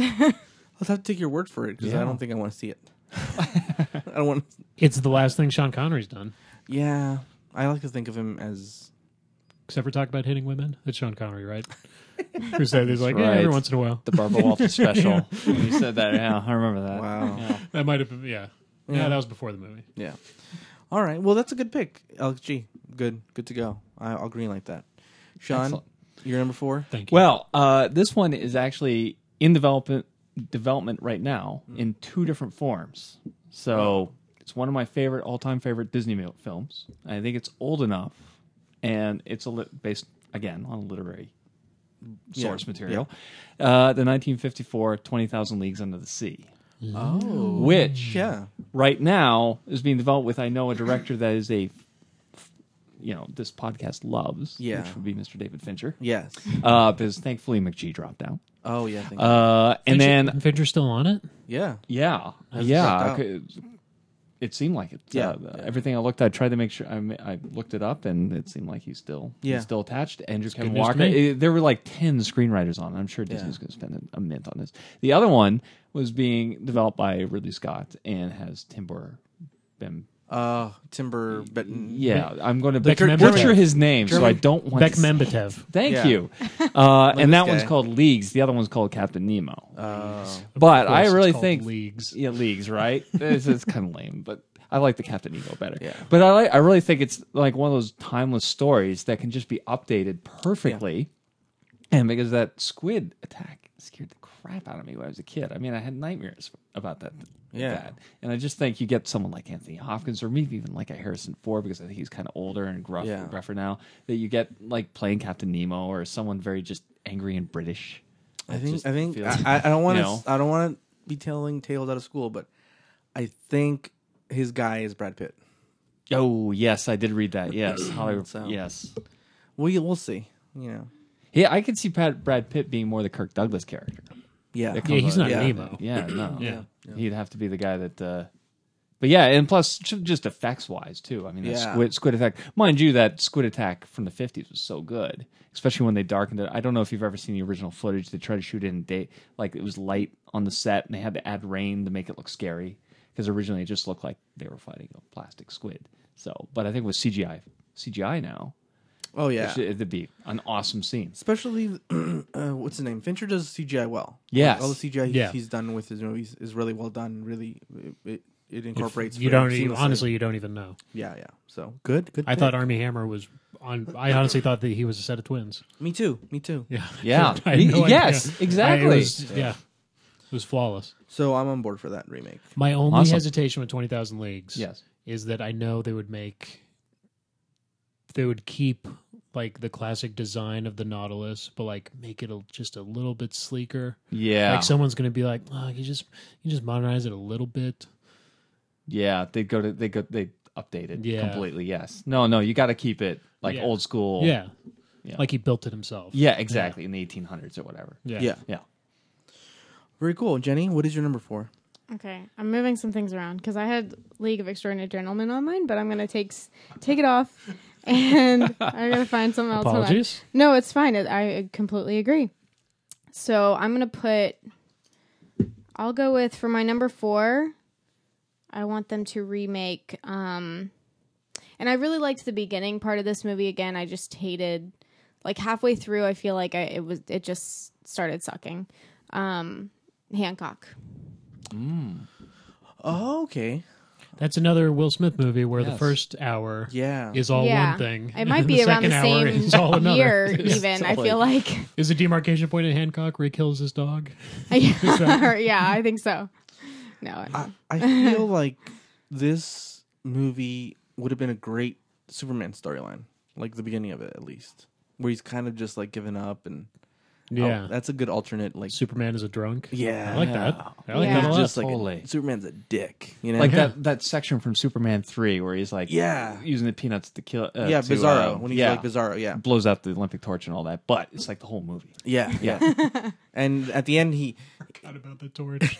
Let's have to take your word for it because I Yeah. don't think I want to see it. I don't want. It's the last thing Sean Connery's done. Yeah, I like to think of him as. Except for talk about hitting women. It's Sean Connery, right? Who said he's like, yeah, right. every once in a while. The Barbara Walters special. When you said that, yeah, I remember that. Wow. Yeah. That might have been, yeah. yeah. Yeah. that was before the movie. Yeah. All right. Well, that's a good pick, Alex G. Good. Good to go. I, I'll green like that. Sean, Excellent. you're number four. Thank you. Well, uh, this one is actually in development development right now in two different forms. So it's one of my favorite all time favorite Disney mil- films. I think it's old enough, and it's a lit- based again on literary source Yeah, material. Uh, the nineteen fifty-four twenty thousand Leagues Under the Sea, Oh. which Yeah. right now is being developed with I know a director that is a you know this podcast loves, Yeah. which would be Mister David Fincher. Yes. Uh, because thankfully McGee dropped out. Oh yeah. Thank you. Uh, and Fincher- then Fincher's still on it? yeah. yeah, Has yeah, dropped out. 'cause it seemed like it. Yeah, Uh, yeah. Everything I looked, I tried to make sure. I, ma- I looked it up, and it seemed like he's still Yeah. he's still attached. Andrew Kevin news to Walker. me. It- there were like ten screenwriters on it. I'm sure Disney's Yeah. going to spend a, a mint on this. The other one was being developed by Ridley Scott and has Timber Bem. Uh, Timber. Benton. Yeah, I'm going to Beck butcher, Memberton. butcher his name, so I German- don't want Beck to. Membetev. Thank Yeah. you. Uh, and that this one's guy. called Leagues. The other one's called Captain Nemo. Uh, But I Of course, really it's called think Leagues. yeah, leagues, right? it's it's kind of lame, but I like the Captain Nemo better. Yeah. But I like, I really think it's like one of those timeless stories that can just be updated perfectly. And because that squid attack scared the crap out of me when I was a kid. I mean, I had nightmares about that. Yeah. That. And I just think you get someone like Anthony Hopkins or maybe even like a Harrison Ford because I think he's kind of older and gruff, Yeah. gruffer now. That you get like playing Captain Nemo or someone very just angry and British. I It think. just I think. feels- I, I don't want you to. know. I don't want to be telling tales out of school, but I think his guy is Brad Pitt. Oh yes, I did read that. Yes, Hollywood. So- Yes, We we'll see. You know. yeah, I could see Pat, Brad Pitt being more the Kirk Douglas character. Yeah. That Yeah, comes he's out- not Yeah. Nemo. Yeah, no, Yeah. he'd have to be the guy that uh, but yeah, and plus ju- just effects wise too. I mean, that Yeah. squid squid attack. Mind you, that squid attack from the fifties was so good, especially when they darkened it. I don't know if you've ever seen the original footage. They tried to shoot it in day, like it was light on the set, and they had to add rain to make it look scary because originally it just looked like they were fighting a plastic squid. So, but I think with C G I, C G I now, Oh yeah. it should, it'd be an awesome scene. Especially, uh, what's his name? Fincher does C G I well. Yes. Like, all the C G I Yeah. he's done with his movies is really well done. Really, it, it, it incorporates. You very don't even, seamlessly. honestly, you don't even know. Yeah, yeah. So good, good. I pick. thought Army Hammer was on. I honestly thought that he was a set of twins. Me too. Me too. Yeah, Yeah. I had no Yes, idea. exactly. I- it was- yeah. It was flawless. So I'm on board for that remake. My only Awesome. hesitation with twenty thousand Leagues Yes. is that I know they would make, they would keep like the classic design of the Nautilus, but like make it a, just a little bit sleeker. Yeah. Like someone's going to be like, oh, you just you just modernize it a little bit. Yeah, they go to they go they update it Yeah. completely. Yes, no, no, you got to keep it like Yeah. old school. Yeah. Yeah. Like he built it himself. yeah, exactly in the eighteen hundreds or whatever. Yeah. Yeah. Yeah, Very cool. Jenny, what is your number four? Okay, I'm moving some things around because I had League of Extraordinary Gentlemen on mine, but I'm gonna take s- take it off, and I'm gonna find something else. Hold on. Apologies. No, it's fine. It, I completely agree. So I'm gonna put. I'll go with for my number four. I want them to remake. Um, and I really liked the beginning part of this movie. Again, I just hated, like halfway through, I feel like I it was it just started sucking. Um, Hancock. Oh, okay. That's another Will Smith movie where the Yes. first hour Yeah. is all Yeah. one thing. It and might then be around the second hour is all same another. year, even. I feel like. Is the demarcation point in Hancock where he kills his dog? Yeah, I think so. No. I, I feel like this movie would have been a great Superman storyline, like the beginning of it at least, where he's kind of just like giving up and Yeah. oh, that's a good alternate. Like Superman is a drunk. yeah, I like that. I like Yeah. that a lot. just like Totally. a, Superman's a dick, you know. like that that section from Superman three where he's like Yeah. using the peanuts to kill. Uh, yeah, to, Bizarro uh, when he's yeah, like Bizarro, yeah, blows out the Olympic torch and all that, but it's like the whole movie. yeah, yeah. And at the end, he Forgot about the torch.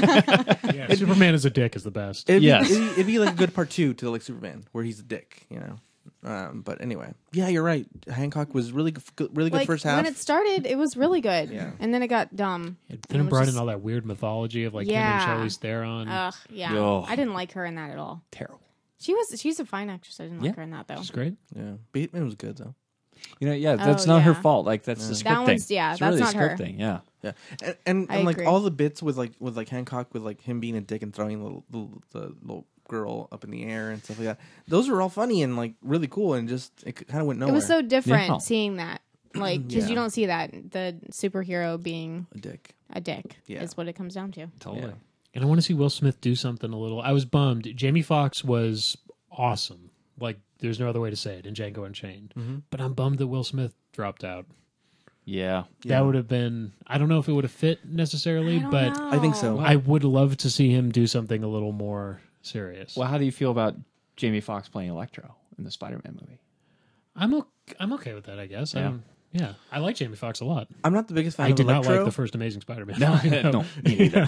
yeah, Superman is a dick is the best. it'd, Yes. be, it'd, be, it'd be like a good part two to like Superman, where he's a dick, you know. Um, but anyway, yeah, you're right. Hancock was really good, really good Like, first half. when it started, it was really good. Yeah. And then it got dumb. Then it was brought just- in all that weird mythology of like him Yeah. and Charlize Theron. Ugh, yeah. Ugh. I didn't like her in that at all. Terrible. She was she's a fine actress. I didn't like Yeah. her in that, though. It's great. yeah, Bateman was good though. You know, yeah, that's Oh, not her yeah. fault. Like that's the That script thing. one's- yeah, it's that's really a not script her. thing. Yeah. Yeah, and and, I and like agree. all the bits with like with like Hancock with like him being a dick and throwing the little, the little girl up in the air and stuff like that. Those were all funny and like really cool and just it kind of went It nowhere. was so different Yeah. seeing that. Like, because Yeah. you don't see that. The superhero being a dick. a dick Yeah. is what it comes down to. Totally. Yeah. And I want to see Will Smith do something a little. I was bummed. Jamie Foxx was awesome. Like, there's no other way to say it in Django Unchained. Mm-hmm. But I'm bummed that Will Smith dropped out. Yeah. Yeah. That would have been. I don't know if it would have fit necessarily, I don't but know. I think so. I would love to see him do something a little more serious. Well, how do you feel about Jamie Foxx playing Electro in the Spider-Man movie? I'm okay, I'm okay with that. I guess. I Yeah. don't- yeah. I like Jamie Foxx a lot. I'm not the biggest fan I of did Electro. not like the first Amazing Spider-Man. No, no, me neither.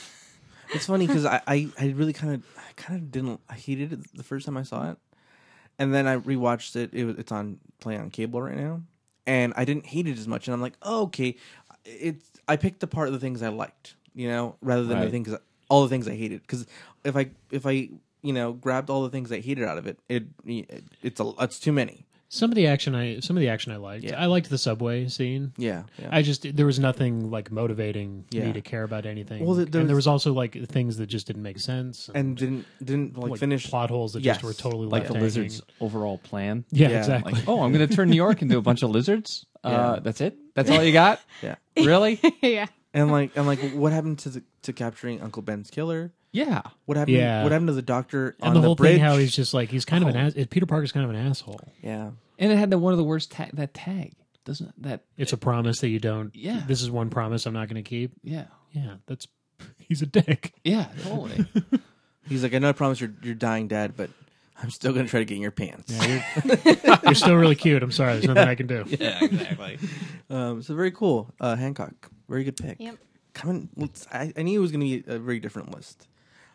It's funny because I, I, I really kind of I kind of didn't I hated it the first time I saw it, and then I rewatched it. It was it's on playing on cable right now, and I didn't hate it as much. And I'm like, oh, okay, it's I picked apart the things I liked, you know, rather than the Right. things all the things I hated. Because if I if I you know grabbed all the things I hated out of it, it, it it's a it's too many. Some of the action I some of the action I liked. Yeah. I liked the subway scene. Yeah, yeah. I just there was nothing like motivating Yeah. me to care about anything. Well, there- there and there was- was also like things that just didn't make sense and didn't didn't like, like finish. plot holes that Yes. just were totally Like left the hanging. lizard's overall plan. Yeah, Yeah, exactly. Like, oh, I'm going to turn New York into a bunch of lizards. Yeah. Uh, that's it. That's all you got. Yeah, Really? yeah. and like and like what happened to the, to capturing Uncle Ben's killer? Yeah. What happened? Yeah. What happened to the doctor and on the the whole bridge? thing, how he's just like he's kind of an Oh. ass. Peter Parker's kind of an asshole. Yeah. And it had the one of the worst ta- that tag, doesn't it? That It's a promise that you don't. Yeah. This is one promise I'm not going to keep. yeah, Yeah, that's. He's a dick. yeah, totally. He's like, I know I promised your your dying dad, but I'm still gonna try to get in your pants. Yeah, you're, you're still really cute. I'm sorry. There's nothing I can do. yeah, exactly. Um, so very cool. Uh, Hancock, very good pick. Yep. Coming, let's, I, I knew it was gonna be a very different list.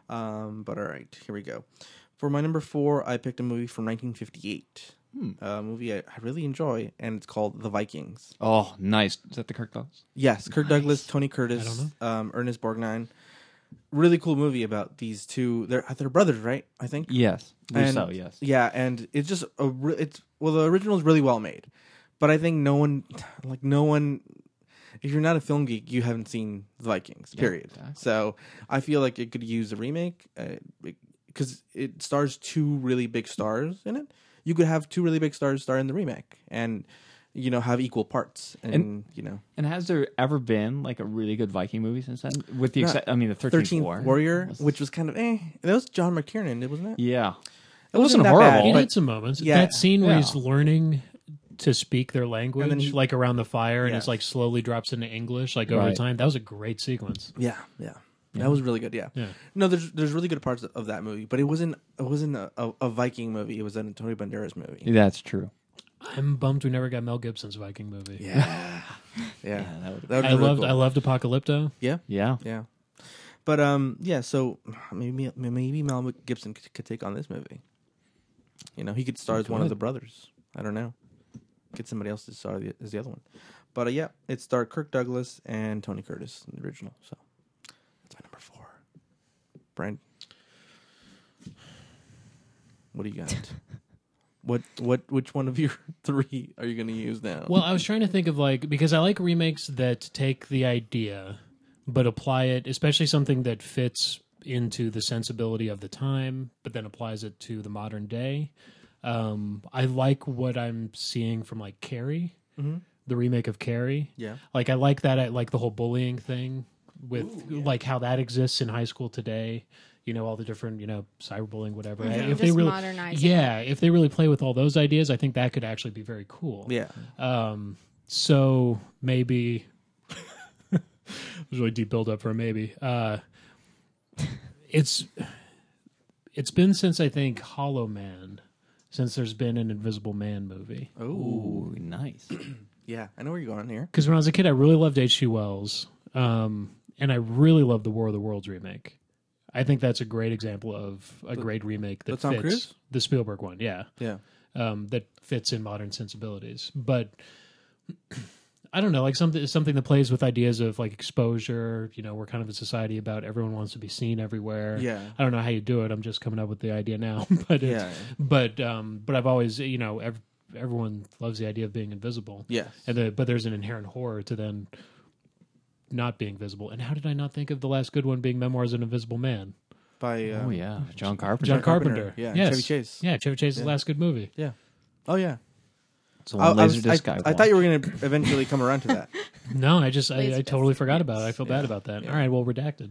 Um, but all right, here we go. For my number four, I picked a movie from nineteen fifty-eight. Hmm. A movie I, I really enjoy, and it's called The Vikings. Oh, nice. Is that the Kirk Douglas? Yes, Kirk Douglas, Tony Curtis, I don't Um, Ernest Borgnine. Really cool movie about these two. They're they're brothers, right? I think. Yes. And- so, yes. Yeah, and it's just a re- it's well the original is really well made, but I think no one like no one. If you're not a film geek, you haven't seen The Vikings. Yeah, Period. exactly. So I feel like it could use a remake because it stars two really big stars in it. You could have two really big stars star in the remake, and you know have equal parts, and, And- you know. And has there ever been like a really good Viking movie since then? With the Not- exce- I mean, the thirteenth, thirteenth War, Warrior, was- which was kind of eh. That was John McTiernan, wasn't it? yeah, It wasn't that horrible. bad, He but- had some moments. Yeah. That scene where Yeah. he's learning to speak their language, And then he- like around the fire, and Yeah. it's like slowly drops into English, like over Right. time. That was a great sequence. Yeah, yeah, that was really good. Yeah. Yeah. No, there's there's really good parts of that movie, but it wasn't it wasn't a, a, a Viking movie. It was an Antonio Banderas movie. that's true. I'm bummed we never got Mel Gibson's Viking movie. Yeah, yeah. Yeah, that would. That would I be really loved cool. I loved Apocalypto. Yeah, Yeah, yeah. But um, yeah. So maybe maybe Mel Gibson could, could take on this movie. You know, he could star He as one of could. the brothers. I don't know. Get somebody else to star the, as the other one. But uh, yeah, it starred Kirk Douglas and Tony Curtis in the original. So that's my number four. Brian, what do you got? what what which one of your three are you going to use now? Well, I was trying to think of like because I like remakes that take the idea but apply it, especially something that fits into the sensibility of the time, but then applies it to the modern day. Um, I like what I'm seeing from like Carrie, Mhm. the remake of Carrie. Yeah. Like I like that. I like the whole bullying thing with like how that exists in high school today. You know, all the different, you know, cyberbullying, whatever. Mhm. If they Just really, modernizing yeah, if they really play with all those ideas, I think that could actually be very cool. Yeah. Um, so maybe it was really deep build up for a maybe. Uh, it's it's been since I think Hollow Man, since there's been an Invisible Man movie. Oh. Ooh, nice. Yeah, I know where you're going here. Because when I was a kid, I really loved H G. Wells, um, and I really loved the War of the Worlds remake. I think that's a great example of a great remake that the Tom fits Cruise? the Spielberg one. Yeah. Yeah. um, that fits in modern sensibilities. But I don't know, like something something that plays with ideas of like exposure. You know, we're kind of a society about everyone wants to be seen everywhere. Yeah. I don't know how you do it. I'm just coming up with the idea now. but it's, Yeah. but um, but I've always you know ev- everyone loves the idea of being invisible. Yes. And the, but there's an inherent horror to then not being visible. And how did I not think of the last good one being Memoirs of an Invisible Man? By uh, Oh yeah, John Carpenter. John Carpenter. Carpenter. Yeah, Yes. Chevy Chase. Yeah, Chevy Chase's Yeah. last good movie. Yeah. Oh yeah. It's the I, one I, was, Laserdisc I, I, I thought you were going to eventually come around to that. No, I just I, I Lazy totally bastard. forgot about it. I feel bad Yeah. about that. Yeah. All right, well, redacted.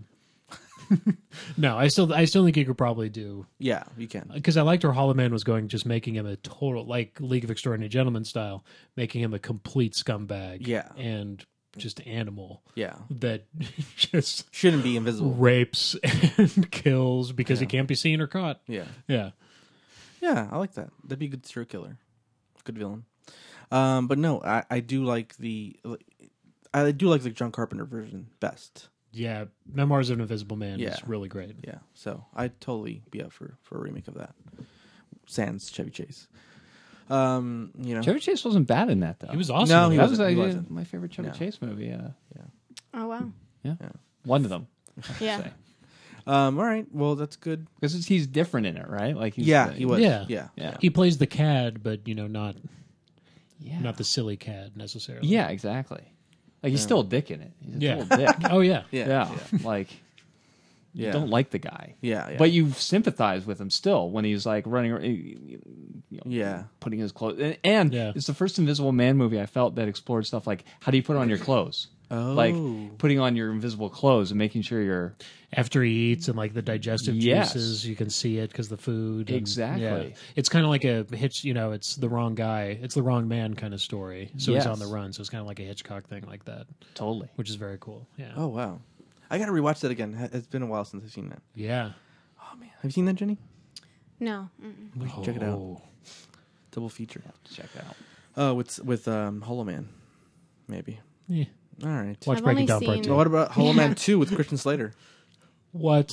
No, I still I still think you could probably do Yeah, you can. because I liked where Hollow Man was going, just making him a total like League of Extraordinary Gentlemen style, making him a complete scumbag. Yeah. and just animal Yeah. that just Shouldn't be invisible. rapes and kills because he Yeah. can't be seen or caught. Yeah. Yeah, Yeah, I like that. That'd be a good serial killer. Good villain. Um, but no, I, I do like the I do like the John Carpenter version best. yeah. Memoirs of an Invisible Man Yeah. is really great. Yeah. So I'd totally be up for, for a remake of that. Sans Chevy Chase. Um, you know. Chevy Chase wasn't bad in that though. He was awesome. No, in he it. That was wasn't. He uh, wasn't. my favorite Chevy No. Chase movie. Uh, Oh wow. yeah. Yeah. One of them. Yeah. Say. Um, all right. Well, that's good. Because he's different in it, right? Like he's Yeah, the- he was. Yeah. Yeah. Yeah. He plays the cad, but you know, not Yeah. not the silly cad necessarily. Yeah, exactly. Like he's Yeah. still a dick in it. He's a Yeah. total dick. Oh yeah. Yeah. yeah. Yeah. Like you Yeah. don't like the guy. Yeah. yeah. But you sympathize with him still when he's like running, ar- you know, Yeah. putting his clothes. And, and Yeah. it's the first Invisible Man movie I felt that explored stuff like how do you put on your clothes, Oh. like putting on your invisible clothes and making sure you're After he eats and like the digestive Yes. juices, you can see it because the food. and- Exactly. yeah. It's kind of like a hitch. You know, it's the wrong guy. It's the wrong man kind of story. So Yes. he's on the run. So it's kind of like a Hitchcock thing like that, totally. which is very cool. Yeah. Oh wow. I gotta rewatch that again. Ha- It's been a while since I've seen that. Yeah. Oh man, have you seen that, Jenny? No. Mm-mm. We should check it out. Oh. Double feature. Check it out. Oh, with with um, Hollow Man, maybe. Yeah. All right. Watch I've Breaking only Down Part seen- Two. Well, what about Hollow Yeah. Man Two with Christian Slater? What?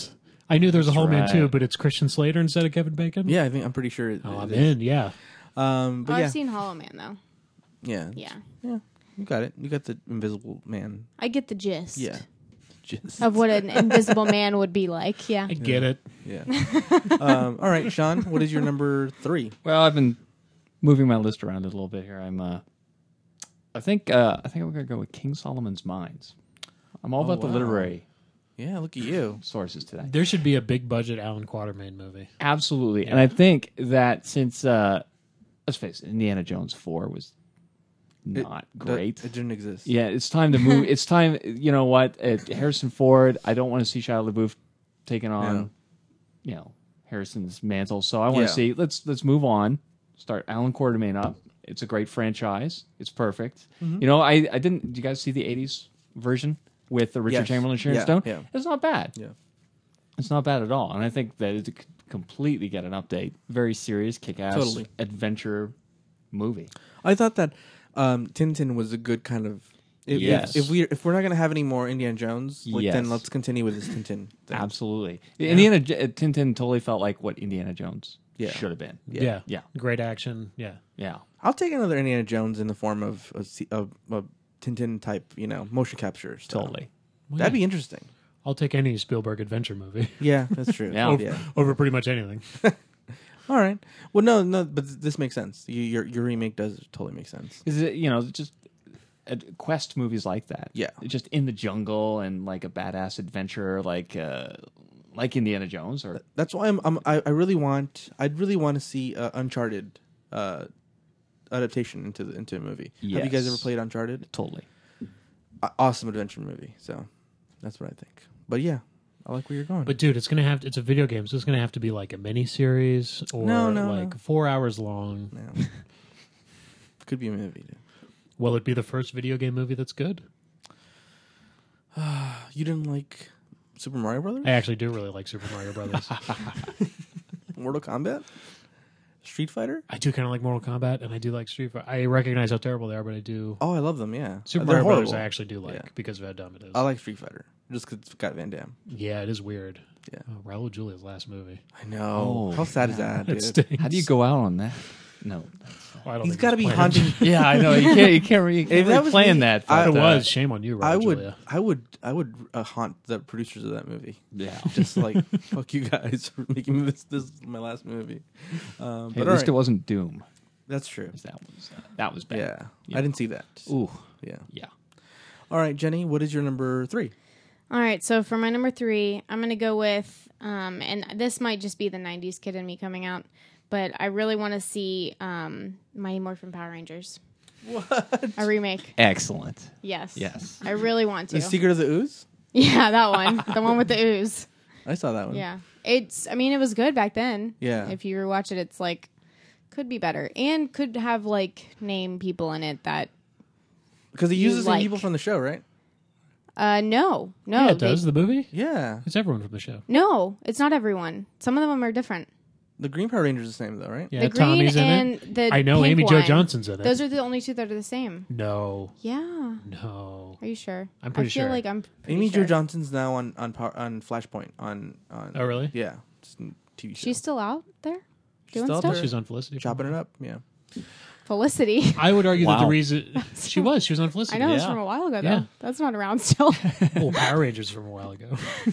I knew there was a Whole Man right. too, but it's Christian Slater instead of Kevin Bacon. Yeah, I think I'm pretty sure. It, Oh, it I'm is. in. Yeah. Um, Oh, but yeah, I've seen Hollow Man though. yeah, Yeah, yeah. You got it. You got the Invisible Man. I get the gist. Yeah. Just, Of what an invisible man would be like. Yeah. I get it. yeah. um, all right, Sean. What is your number three? Well, I've been moving my list around a little bit here. I'm, uh, I think, uh, I think I'm gonna go with King Solomon's Mines. I'm all Oh, about the wow. literary Yeah, look at you. sources today. There should be a big budget Alan Quatermain movie. Absolutely, and I think that since uh, let's face it, Indiana Jones four was not It- great. It didn't exist. Yeah, it's time to move. It's time. You know what? Uh, Harrison Ford. I don't want to see Shia LaBeouf taking on, you know, Harrison's mantle. So I want Yeah. to see. Let's let's move on. Start Alan Quartermain up. It's a great franchise. It's perfect. Mm-hmm. You know, I I didn't. Did you guys see the eighties version with the Richard Yes. Chamberlain, Sharon Yeah, Stone? yeah. It's not bad. Yeah. It's not bad at all. And I think that it could completely get an update. Very serious, kick-ass Totally. adventure movie. I thought that um, Tintin was a good kind of. If, Yes. if, if we if we're not going to have any more Indiana Jones, like, then Yes. let's continue with this Tintin. Thing. Absolutely. Indiana J- Tintin totally felt like what Indiana Jones Yeah. should have been. Yeah. Yeah. Yeah. Great action. Yeah. Yeah. I'll take another Indiana Jones in the form of a, se- a, a Tintin type, you know, motion capture. Stuff. Totally. Well, That'd yeah. be interesting. I'll take any Spielberg adventure movie Yeah, that's true. Yeah. over, yeah. over pretty much anything. All right. Well, no, no, but th- this makes sense. You, your your remake does totally make sense. Is it, you know, just uh, quest movies like that. Yeah. Just in the jungle and like a badass adventure like uh like Indiana Jones or That's why I'm, I'm I, I really want I'd really want to see uh, Uncharted uh, adaptation into the into a movie. Have you guys Yes. ever played Uncharted? totally. A- awesome adventure movie. So that's what I think. But yeah, I like where you're going. But dude, it's gonna have to, it's a video game, so it's gonna have to be like a mini series or No, no, like no. four hours long. yeah. Could be a movie. Dude. Will it be the first video game movie that's good? You didn't like Super Mario Brothers? I actually do really like Super Mario Brothers. Mortal Kombat? Street Fighter? I do kind of like Mortal Kombat, and I do like Street Fighter. I recognize how terrible they are, but I do. Oh, I love them. Yeah, Super They're Mario Brothers, horrible. I actually do like Yeah. because of how dumb it is. I like Street Fighter just because it's got Van Damme. Yeah, it is weird. Yeah. Oh, Raul Julia's last movie. I know. Oh, How sad is that, It dude? stinks. How do you go out on that? No. Oh, I don't He's think got to it's be planned. haunting. Yeah, I know. You can't you can't really, you can't If really that was plan me, that. I- If but, it uh, was, shame on you, Raul I would, Julia. I would, I would uh, haunt the producers of that movie. Yeah. Just like fuck you guys for making this this my last movie. Um, Hey, but at all least right. it wasn't Doom. That's true. 'Cause That was uh, that was bad. Yeah. Yeah. I didn't see that. Ooh. Yeah. Yeah. All right, Jenny, what is your number three? All right, so for my number three, I'm gonna go with, um, and this might just be the nineties kid in me coming out, but I really want to see um, Mighty Morphin Power Rangers. What? A remake. Excellent. Yes. Yes. I really want to. The Secret of the Ooze? Yeah, that one. The one with the ooze. I saw that one. Yeah. It's, I mean, it was good back then. Yeah. If you rewatch it, it's like, could be better. And could have, like, name people in it that, Because he You uses some like. people from the show, right? uh, no. No. yeah, it they- does. The movie? Yeah. It's everyone from the show. No, it's not everyone. Some of them are different. The Green Power Rangers is the same, though, right? Yeah, the green Tommy's in and it. the I know pink Amy Jo one. Johnson's in it. Those are the only two that are the same. no, Yeah. no. Are you sure? I'm pretty I feel sure. like I'm pretty Amy sure. Jo Johnson's now on on Power, on Flashpoint on on. Oh, really? Yeah, it's a T V show. She's still out there doing still out stuff. there? She's on Felicity. chopping it up. Yeah. Felicity. I would argue that the Wow. reason she was, she was on Felicity. I know it's Yeah. from a while ago though. Yeah. That's not around still. Well, Power Rangers from a while ago.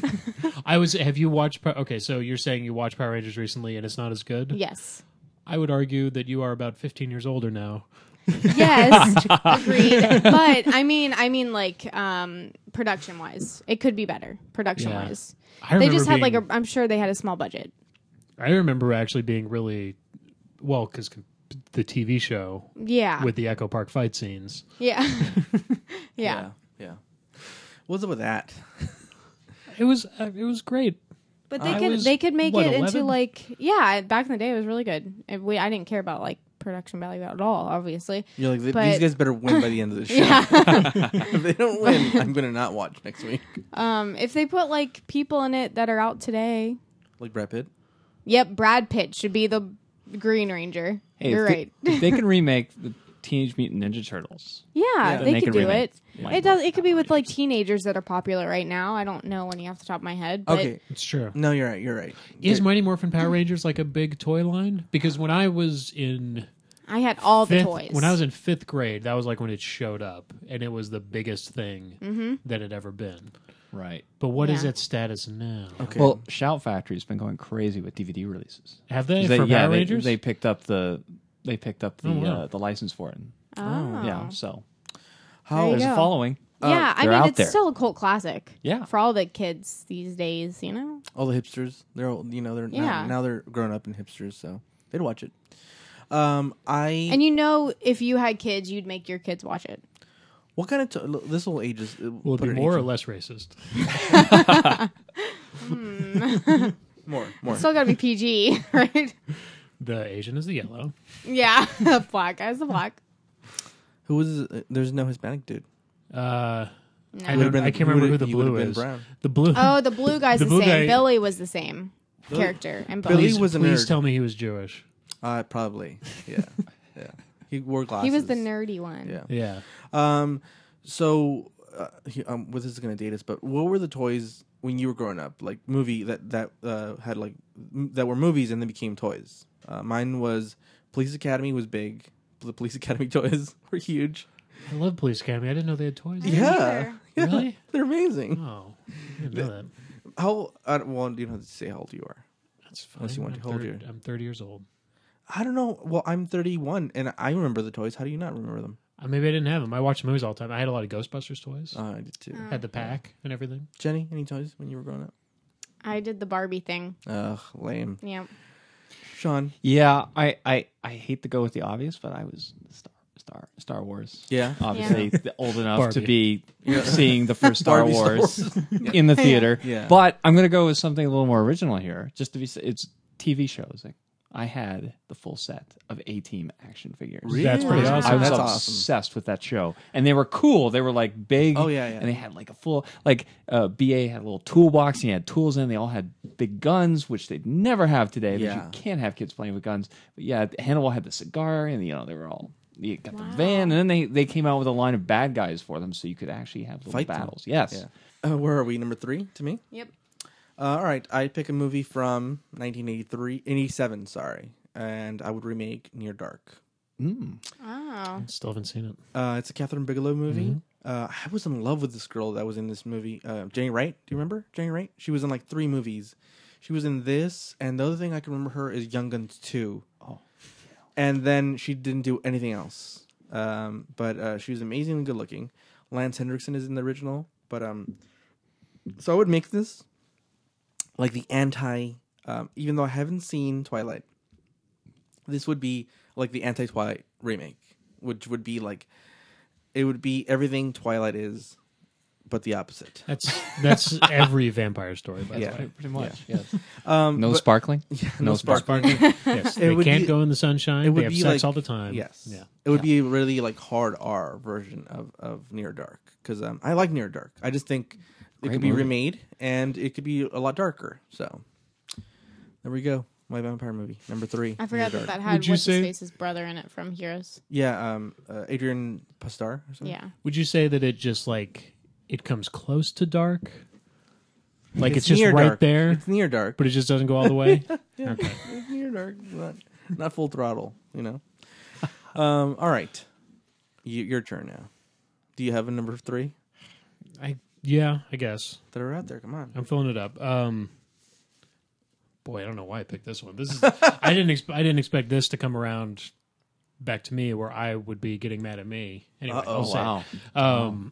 I was. Have you watched? Pa- Okay, so you're saying you watched Power Rangers recently, and it's not as good. Yes. I would argue that you are about fifteen years older now. Yes. Agreed. But I mean, I mean, like um, production wise, it could be better. Production Yeah. wise, I they remember just had like a. being- I'm sure they had a small budget. I remember actually being really well because the T V show Yeah. with the Echo Park fight scenes. yeah. yeah. Yeah. Yeah. What's up with that? It was. Uh, it was great. But they I could was, they could make what, it into eleven? like yeah. Back in the day, it was really good. And we I didn't care about like production value at all. Obviously. You're like, "Th- But- these guys better win by the end of the show. Yeah. If they don't win, I'm going to not watch next week. um. If they put like people in it that are out today. Like Brad Pitt. Yep, Brad Pitt should be the Green Ranger. Hey, You're if right. They, if they can remake the Teenage Mutant Ninja Turtles. Yeah, Yeah. they Then they could could do remake it. Mighty It does. Morphin It could be Power with like Rangers. teenagers that are popular right now. I don't know any off the top of my head. But Okay. It's true. No, you're right. You're right. Is There- Mighty Morphin Power Rangers like a big toy line? Because when I was in I had all the fifth, toys. when I was in fifth grade, that was like when it showed up, and it was the biggest thing Mm-hmm. that had ever been. Right. But what is Yeah. its status now? Okay. Well, Shout Factory's been going crazy with D V D releases. Have they, They- for yeah, Power they, Rangers? they picked up the they picked up the Oh, wow. uh, the license for it. Oh. Yeah, so how There there's you a go. following. Yeah, I they're mean out it's there. still a cult classic. Yeah. For all the kids these days, you know. all the hipsters, they're all, you know they're now, Yeah. now they're grown up and hipsters, so they'd watch it. Um, I And you know, if you had kids, you'd make your kids watch it. what kind of to- this will ages? Will it be more or less racist? More, more. Still got to be P G, right? The Asian is the yellow. Yeah, black guy's the black. Who was? Uh, there's no Hispanic dude. Uh, No. I, Would've don't, been- I can't he remember who would've- the he would've blue been is. brown. The blue. Oh, the blue guy's The the, blue same. guy- Billy was the same Billy- character, and Billy Billy please, was a please nerd. tell me he was Jewish. Uh, probably. Yeah, yeah. He wore glasses. he was the nerdy one. Yeah. Yeah. Um. So, uh, he, um, well, this is gonna date us, but what were the toys when you were growing up? Like movie that that uh, had like m- that were movies and then became toys. Uh, mine was Police Academy was big. The Police Academy toys were huge. I love Police Academy. I didn't know they had toys. didn't Yeah, either. yeah, Really? they're amazing. Oh, I didn't know that. How? Uh, well, you don't have to say how old you are. That's fine. Unless you want I'm to hold thirty- your- I'm thirty years old. I don't know. Well, I'm thirty-one, and I remember the toys. How do you not remember them? Uh, maybe I didn't have them. I watched movies all the time. I had a lot of Ghostbusters toys. Uh, I did too. Oh. had the pack and everything. Jenny, any toys when you were growing up? I did the Barbie thing. Ugh, lame. Yeah. Sean. Yeah, I, I, I hate to go with the obvious, but I was Star Star Star Wars. Yeah. Obviously old enough to Barbie. be seeing the first Star Barbie Star Wars Wars. in the theater. Yeah. But I'm going to go with something a little more original here, just to be. It's T V shows. Like I had the full set of A-Team action figures. Really? That's pretty Wow. awesome. I was That's awesome. obsessed with that show, and they were cool. They were like big. Oh, yeah, yeah. And they had like a full like uh, B A had a little toolbox. And he had tools in. They all had big guns, which they'd never have today. Because Yeah. you can't have kids playing with guns. But yeah, Hannibal had the cigar, and you know they were all. You got the van, and then they, they came out with a line of bad guys for them, so you could actually have little Fight them. battles. Yes. Yeah. Uh, where are we? Number three to me. Yep. Uh, all right. I pick a movie from nineteen eighty-three, eighty-seven. Sorry, and I would remake Near Dark. Mm. Oh. Still haven't seen it. Uh, it's a Catherine Bigelow movie. Uh, I was in love with this girl that was in this movie. Uh, Jenny Wright. Do you remember Jenny Wright? She was in like three movies. She was in this, and the other thing I can remember her is Young Guns two. Oh. And then she didn't do anything else. Um, but uh, she was amazingly good looking. Lance Hendrickson is in the original, but um, so I would make this like the anti. Um, even though I haven't seen Twilight, this would be like the anti Twilight remake, which would be like it would be everything Twilight is, but the opposite. That's that's every vampire story. By Yeah. the way. Pretty much. Yes. Um, No but- sparkling. Yeah, no sparkling. Yes, It they would can't be- go in the sunshine. it would They have be sex like- all the time. Yes. Yeah. It would be a really like hard R version of, of Near Dark because um, I like Near Dark. I just think it Great could be movie. remade and it could be a lot darker. So there we go. My vampire movie number three. I forgot Near that Dark. that had Would you what's say- his face's brother in it from Heroes. Yeah, um, uh, Adrian Pastar or something. Yeah. Would you say that it just like it comes close to dark? Like it's, just near right dark. there, It's near dark, but it just doesn't go all the way. yeah, Okay. it's near dark, not not full throttle. You know. um. All right, y- your turn now. Do you have a number three I yeah, I guess that are out there? Come on. I'm filling it up. Um, boy, I don't know why I picked this one. This is I didn't exp- I didn't expect this to come around back to me where I would be getting mad at me. Anyway, Uh-oh. I'll say. Wow. Um,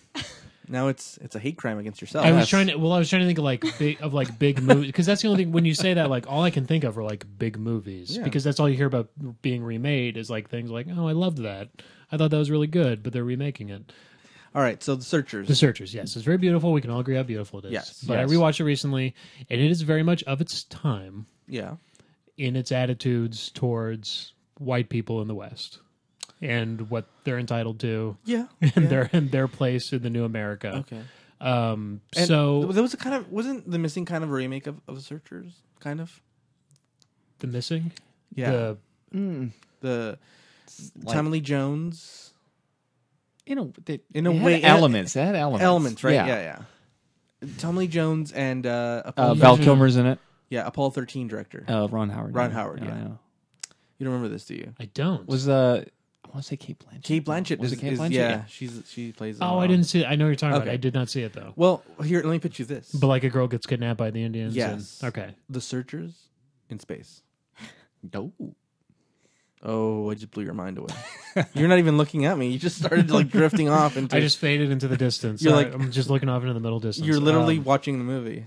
Now it's it's a hate crime against yourself. I was Yes. trying to. Well, I was trying to think of like big of like big movies because that's the only thing. When you say that, like all I can think of are like big movies Yeah. because that's all you hear about being remade is like things like, oh, I loved that. I thought that was really good, but they're remaking it. All right, so the Searchers. The Searchers, yes, it's very beautiful. We can all agree how beautiful it is. Yes. But Yes. I rewatched it recently, and it is very much of its time yeah. in its attitudes towards white people in the West and what they're entitled to Yeah. and yeah. their and their place in the new America. Okay. Um, And so there was a kind of wasn't the missing kind of a remake of, of Searchers, kind of. the missing, Yeah. the The like, Tommy Lee Jones. in a they, In a they had way- elements. They had elements. Elements, right? Yeah. Yeah, yeah. Tommy Lee Jones and uh, Uh, Apollo Val thirteen Kilmer's in it. Yeah, Apollo thirteen director. Uh, Ron Howard. Ron Howard, yeah. yeah. You don't remember this, do you? I don't. Was uh, I want to say Kate Blanchett. Kate Blanchett Was is, it Kate is- Blanchett? yeah, she's she plays. oh, uh, I didn't see it. I know what you're talking about. Okay. I did not see it though. Well, here, let me pitch you this: But like a girl gets kidnapped by the Indians. Yes. And, okay. The Searchers in space. No. Oh, I just blew your mind away. You're not even looking at me. You just started like drifting off into. I just faded into the distance. You're Sorry, like- I'm just looking off into the middle distance. You're literally Um, watching the movie.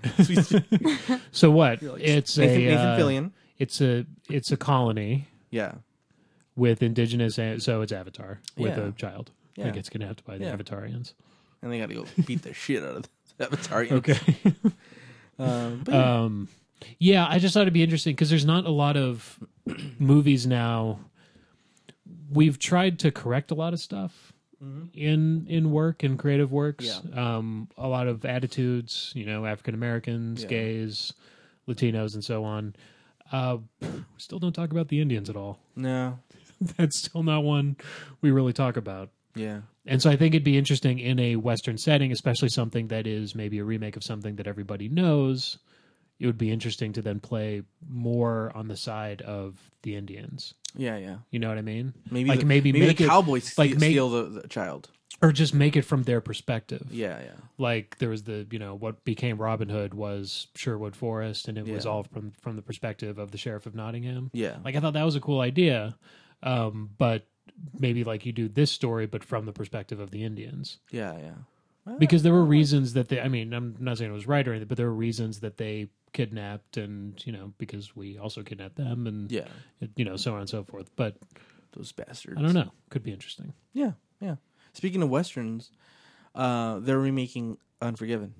so what? You're like, it's Nathan, a Nathan uh, Fillion. It's a it's a colony Yeah. with indigenous. So it's Avatar with Yeah. a child Yeah. that gets kidnapped by the Yeah. Avatarians. And they got to go beat the shit out of the Avatar. Okay. Um, but yeah. Um, yeah, I just thought it'd be interesting because there's not a lot of movies now. We've tried to correct a lot of stuff in in work and creative works. Yeah. Um, a lot of attitudes, you know, African Americans, Yeah. gays, Latinos, and so on. Uh, we still don't talk about the Indians at all. no. That's still not one we really talk about. Yeah. And so I think it'd be interesting in a Western setting, especially something that is maybe a remake of something that everybody knows. It would be interesting to then play more on the side of the Indians. Yeah. Yeah. You know what I mean? Maybe like the, maybe, maybe make the it cowboys like like make- steal the, the child. or just make it from their perspective. Yeah. Yeah. Like there was the you know what became Robin Hood was Sherwood Forest, and it was Yeah. all from from the perspective of the sheriff of Nottingham. Yeah. Like I thought that was a cool idea, um, but maybe like you do this story, but from the perspective of the Indians. Yeah. Yeah. Well, Because there were reasons that they, I mean, I'm not saying it was right or anything, but there were reasons that they kidnapped and, you know, because we also kidnapped them and, Yeah. you know, so on and so forth. But Those bastards. I don't know. Could be interesting. Yeah. Yeah. Speaking of westerns, uh, they're remaking Unforgiven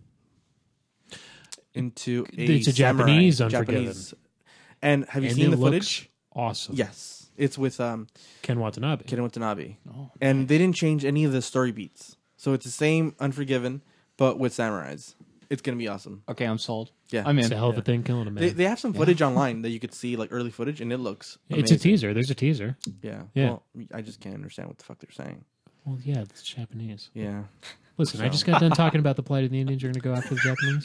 into a It's a samurai- Japanese Unforgiven. And have you And seen it the looks footage? Awesome. Yes, it's with um, Ken Watanabe. Ken Watanabe, Oh, and they didn't change any of the story beats, so it's the same Unforgiven but with samurais. It's gonna be awesome. Okay, I'm sold. Yeah. I'm in. It's a hell of a Yeah. thing killing a man. They they have some footage online that you could see, like early footage, and it looks. it's a amazing. teaser. There's a teaser. Yeah. Yeah. Well, I just can't understand what the fuck they're saying. Well, yeah, it's Japanese. Yeah. Listen, I So- just got done talking about the plight of the Indians. You're going to go after the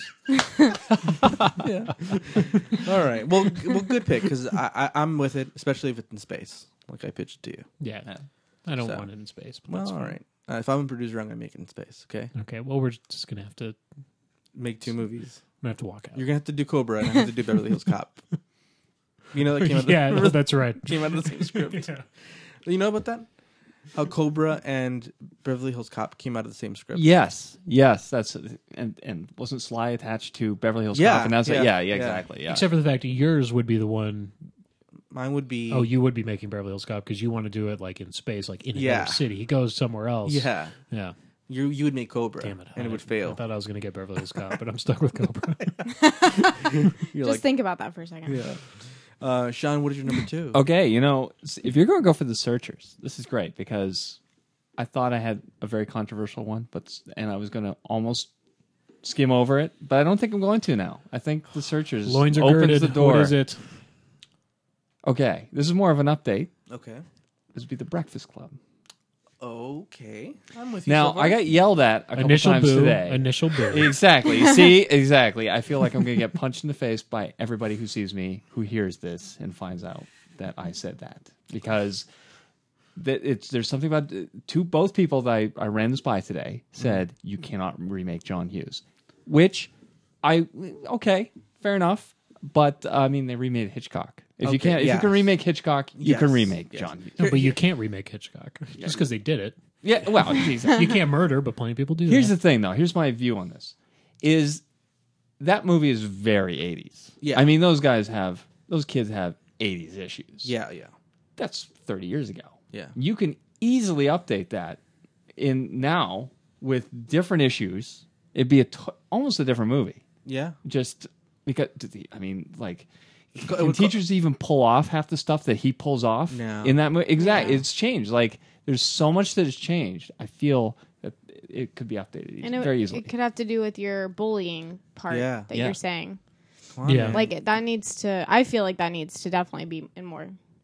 Japanese? All right. Well, g- well, good pick because I, I I'm with it, especially if it's in space, like I pitched to you. Yeah. Yeah. I don't So- want it in space. But Well, that's all fine. right. Uh, if I'm a producer, I'm gonna make it in space. Okay. Okay, well, we're just going to have to, Make two movies. I'm gonna have to walk out. You're gonna have to do Cobra, and I have to do Beverly Hills Cop. You know that came out. yeah, the, that's right. came out of the same script. Yeah. You know about that? How Cobra and Beverly Hills Cop came out of the same script. Yes, yes, that's and and wasn't Sly attached to Beverly Hills Yeah, Cop? And that's yeah, yeah, yeah, yeah. exactly. Yeah, Except for the fact that yours would be the one Mine would be. oh you would be making Beverly Hills Cop because you want to do it like in space, like in Yeah. another city. He goes somewhere else. yeah. Yeah. You you would make Cobra. Damn it. and I, it would I fail. thought I was going to get Beverly Hills Cop, but I'm stuck with Cobra. You're Just like, think about that for a second. yeah. Uh, Sean, what is your number two? Okay, you know, s- if you're going to go for the Searchers, this is great because I thought I had a very controversial one, but s- and I was going to almost skim over it, but I don't think I'm going to now. I think the Searchers Loins are opens girded. the door. What is it? Okay, this is more of an update. Okay. This would be the Breakfast Club. Okay. I'm with you. Now so far. I got yelled at a couple Initial times boo. today. Initial boo. Exactly. See, exactly. I feel like I'm going to get punched in the face by everybody who sees me, who hears this, and finds out that I said that because that it's there's something about two both people that I, I ran this by today said you cannot remake John Hughes, which I okay, fair enough. But uh, I mean, they remade Hitchcock. If you Okay, can't, if yes. you can remake Hitchcock, you Yes, can remake yes. John Hughes. No, but you can't remake Hitchcock just because they did it. Yeah, well, exactly. You can't murder, but plenty of people do. Here's that. the thing, though. Here's my view on this: is that movie is very eighties. Yeah. I mean, those guys have those kids have eighties issues. Yeah, yeah, That's thirty years ago. yeah. You can easily update that in now with different issues. It'd be a t- almost a different movie. Yeah. Just because I mean, like. It Can would- teachers even pull off half the stuff that he pulls off No. in that movie? Exactly, Yeah. it's changed. Like there's so much that has changed. I feel that it could be updated And it, very easily. it could have to do with your bullying part Yeah. that Yeah. you're saying. Come on, Yeah. man. Like that needs to. I feel like that needs to definitely be in more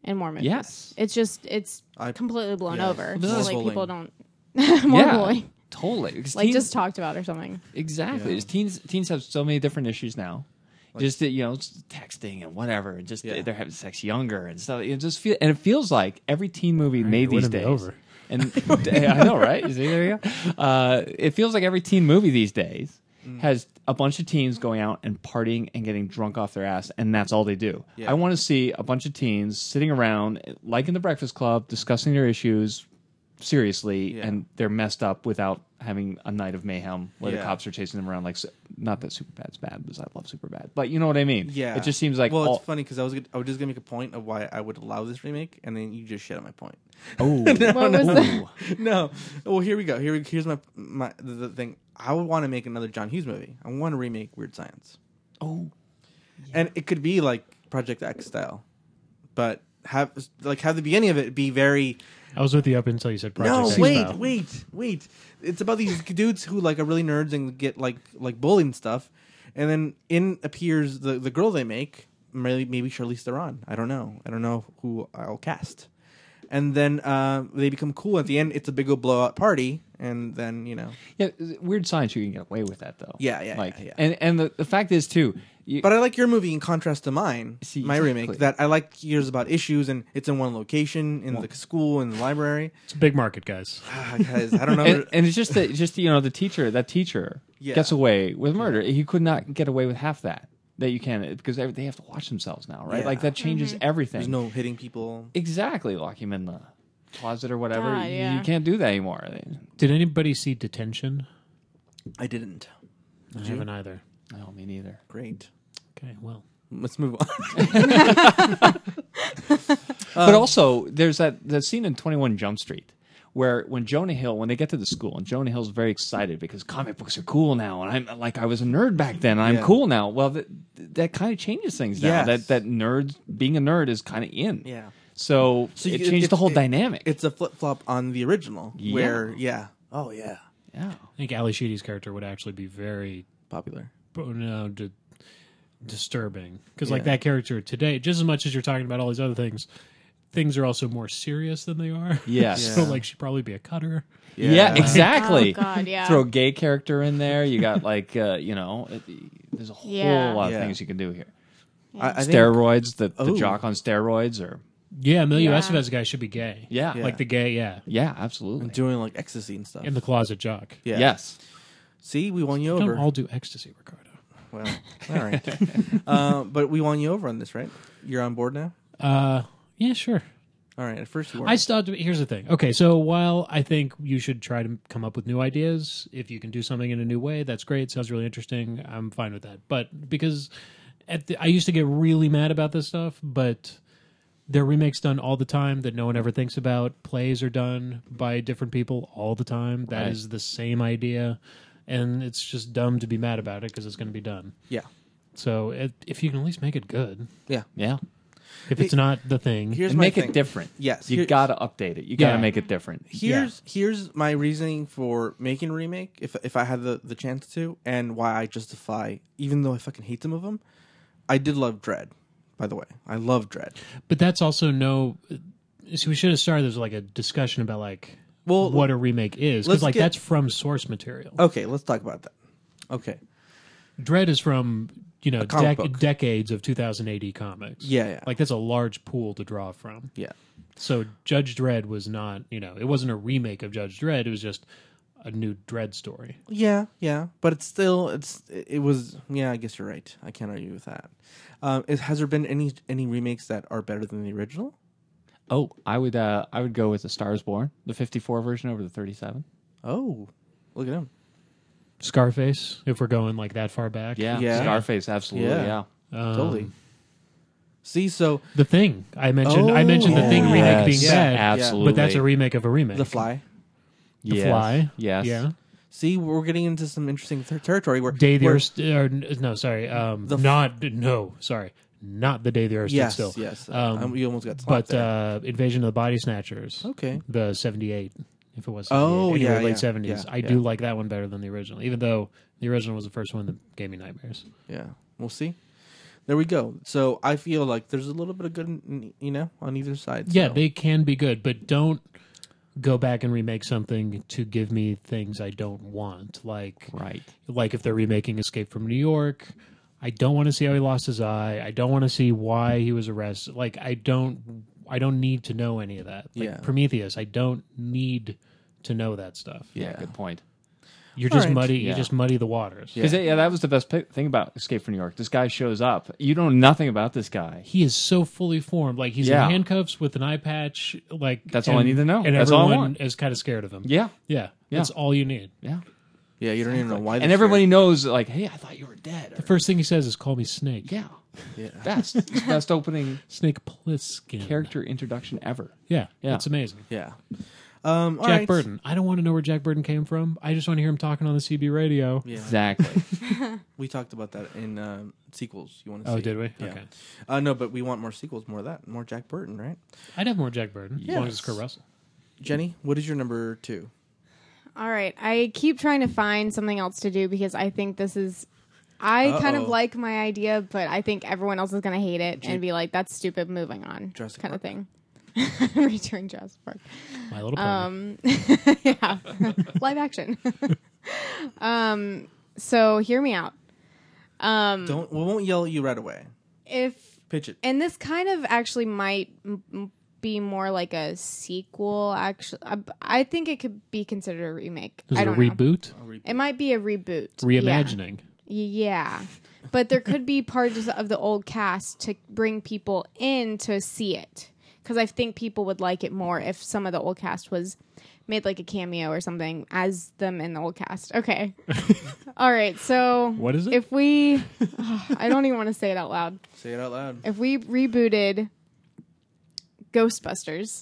in more movies. Yes. It's just it's I- completely blown yeah, over. more So, like bullying. people don't more yeah, bullying. totally. Because Like teens- just talked about or something. exactly. Yeah. Just Teens teens have so many different issues now. just that, you know, it's texting and whatever. and Just Yeah. they're having sex younger and stuff. It just feel and it feels like every teen movie made it these wouldn't be days. over. And I know, right? You see, there you go. Uh, it feels like every teen movie these days Mm. has a bunch of teens going out and partying and getting drunk off their ass, and that's all they do. Yeah. I want to see a bunch of teens sitting around, like in the Breakfast Club, discussing their issues seriously, Yeah. and they're messed up without having a night of mayhem where the Yeah. cops are chasing them around. Like, not that Superbad's bad, because I love Superbad, but you know what I mean. Yeah, it just seems like well, all, it's funny because I was gonna- I was just gonna make a point of why I would allow this remake, and then you just shit on my point. oh, What was the No, well here we go. Here we, here's my my the, the thing. I would want to make another John Hughes movie. I want to remake Weird Science, oh, and it could be like Project X style, but have like have the beginning of it be very. I was with you up until you said Project No, X wait, style. wait, wait. It's about these dudes who like are really nerds and get like like bullied and stuff, and then in appears the the girl they make, maybe maybe Charlize Theron. I don't know. I don't know who I'll cast. And then uh, they become cool. At the end, it's a big old blowout party, and then you know. yeah. Weird Science, you can get away with that though. Yeah, yeah, like, yeah, yeah. and and the, the fact is too. You, But I like your movie in contrast to mine, See, my exactly. remake. That I like yours about issues, and it's in one location in the school in the library. It's a big market, guys. Ah, guys, I don't know. and, and it's just that, just you know, the teacher, that teacher Yeah. gets away with murder. He could not get away with half that that you can because they they have to watch themselves now, right? Yeah. Like that changes everything. There's no hitting people. exactly lock him in the closet or whatever. God, You- yeah. You can't do that anymore. Did anybody see Detention? I didn't. I haven't either. No, me neither. Great. Okay, well. Let's move on. but also, there's that that scene in twenty-one Jump Street where when Jonah Hill, when they get to the school, and Jonah Hill's very excited because comic books are cool now, and I'm like I was a nerd back then, and I'm Yeah. cool now. Well, that that kind of changes things now. Yes. That that nerds being a nerd is kind of in. Yeah. So, So you- it changed the it's- whole it- dynamic. It's a flip flop on the original, Yeah. where yeah, oh yeah, yeah. I think Ali Sheedy's character would actually be very popular. oh, no, di- disturbing. Because, like, Yeah. that character today, just as much as you're talking about all these other things, things are also more serious than they are. Yes. So, Yeah. like, she'd probably be a cutter. Yeah, exactly. Oh, God, yeah. Throw a gay character in there. You got like uh, you know, it, there's a whole Yeah. lot of Yeah. things you can do here. I, I think, Steroids, the, the Oh. jock on steroids, or Yeah, Emilio Yeah. Estevez guy should be gay. yeah, Yeah. Like the gay, yeah. yeah, absolutely. doing like ecstasy and stuff. In the closet jock. yeah. Yes. See, we won you Don't over. all do ecstasy, Ricardo. Well, all right. uh, but we won you over on this, right? You're on board now. Uh, yeah, sure. All right. At first you were. I stopped. Here's the thing. Okay, so while I think you should try to come up with new ideas, if you can do something in a new way, that's great. Sounds really interesting. I'm fine with that. But because at the, I used to get really mad about this stuff, but there are remakes done all the time that no one ever thinks about. Plays are done by different people all the time. That is Right. the same idea, and it's just dumb to be mad about it because it's going to be done. yeah. So it, if you can at least make it good, Yeah. Yeah. if it's not the thing, Here's And my make thing. it different. Yes, You here- got to update it. You got to Yeah. make it different. Here's here's my reasoning for making a remake if if I had the, the chance to, and why I justify, even though I fucking hate some of them. I did love Dread, by the way. I love Dread. But that's also no. So we should have started. There's like a discussion about like Well, what a remake is, let's because like get- that's from source material. Okay, let's talk about that. Okay. Dread is from you know comic dec- book. decades of two thousand A D comics. Yeah, yeah. Like that's a large pool to draw from. Yeah. So Judge Dredd was not you know it wasn't a remake of Judge Dredd. It was just a new Dredd story. Yeah, yeah, but it's still it's it was yeah. I guess you're right. I can't argue with that. Um, is, has there been any any remakes that are better than the original? Oh, I would uh, I would go with the Stars Born, the fifty-four version over the thirty-seven. Oh, look at him. Scarface, if we're going like that far back. Yeah. Yeah. Scarface, absolutely. Yeah. Yeah. Um, Totally. See, so The Thing. I mentioned. I mentioned the Oh, Thing remake Yes, being bad, absolutely. but that's a remake of a remake. The Fly. The Yes. Fly. Yes. Yeah. See, we're getting into some interesting ter- territory where Day the where- Earth, or, no, sorry, um, The f- not no, sorry, not the Day the Earth stood Yes, still. yes. Um, Um, you almost got slapped but there. uh, Invasion of the Body Snatchers, Okay. the seventy-eight, if it was. Oh, seventy-eight, yeah, anyway, late yeah, seventies. yeah, I yeah. do like that one better than the original, even though the original was the first one that gave me nightmares. Yeah, we'll see. there we go. So I feel like there's a little bit of good, in- you know, on either side. Yeah, so. they can be good, but don't go back and remake something to give me things I don't want. Like, Right. like if they're remaking Escape from New York, I don't want to see how he lost his eye. I don't want to see why he was arrested. Like, I don't, I don't need to know any of that. Like Yeah. Prometheus, I don't need to know that stuff. Yeah, good point. You're just All right. muddy. Yeah. You just muddy the waters. Yeah. Because yeah, that was the best pi- thing about Escape from New York. This guy shows up. You know nothing about this guy. He is so fully formed. Like he's Yeah. in handcuffs with an eye patch. Like That's all I need to know. And That's all I everyone want. is kind of scared of him. Yeah, yeah, Yeah. That's all you need. yeah. Yeah, you don't even know why. And everybody knows, like, hey, I thought you were dead. The first thing he says is, "Call me Snake." Yeah, Yeah. best, It's the best opening Snake Plissken. character introduction ever. Yeah, Yeah. it's amazing. Yeah. Um, all Jack right. Burton. I don't want to know where Jack Burton came from. I just want to hear him talking on the C B radio. Yeah. Exactly. We talked about that in um, sequels. You want to Oh, see? did we? Yeah. Okay. Uh, no, but we want more sequels, more of that, more Jack Burton, right? I'd have more Jack Burton as long as it's Yes. Kurt Russell. Jenny, what is your number two? All right. I keep trying to find something else to do because I think this is. I kind of Uh-oh. like my idea, but I think everyone else is going to hate it and be like, "That's stupid." Moving on, Jurassic kind Park. of thing. Redoing Jurassic Park. My Little Pony. Um, yeah, live action. um, so hear me out. Um, Don't. We won't yell at you right away. if Pitch it. and this kind of actually might m- m- be more like a sequel. Actually, I, I think it could be considered a remake. is I it a don't know. reboot? It might be a reboot. Reimagining. Yeah. Yeah. But there could be parts of the old cast to bring people in to see it. Because I think people would like it more if some of the old cast was made like a cameo or something as them in the old cast. Okay. All right. So What is it? if we, oh, I don't even want to say it out loud. Say it out loud. If we rebooted Ghostbusters,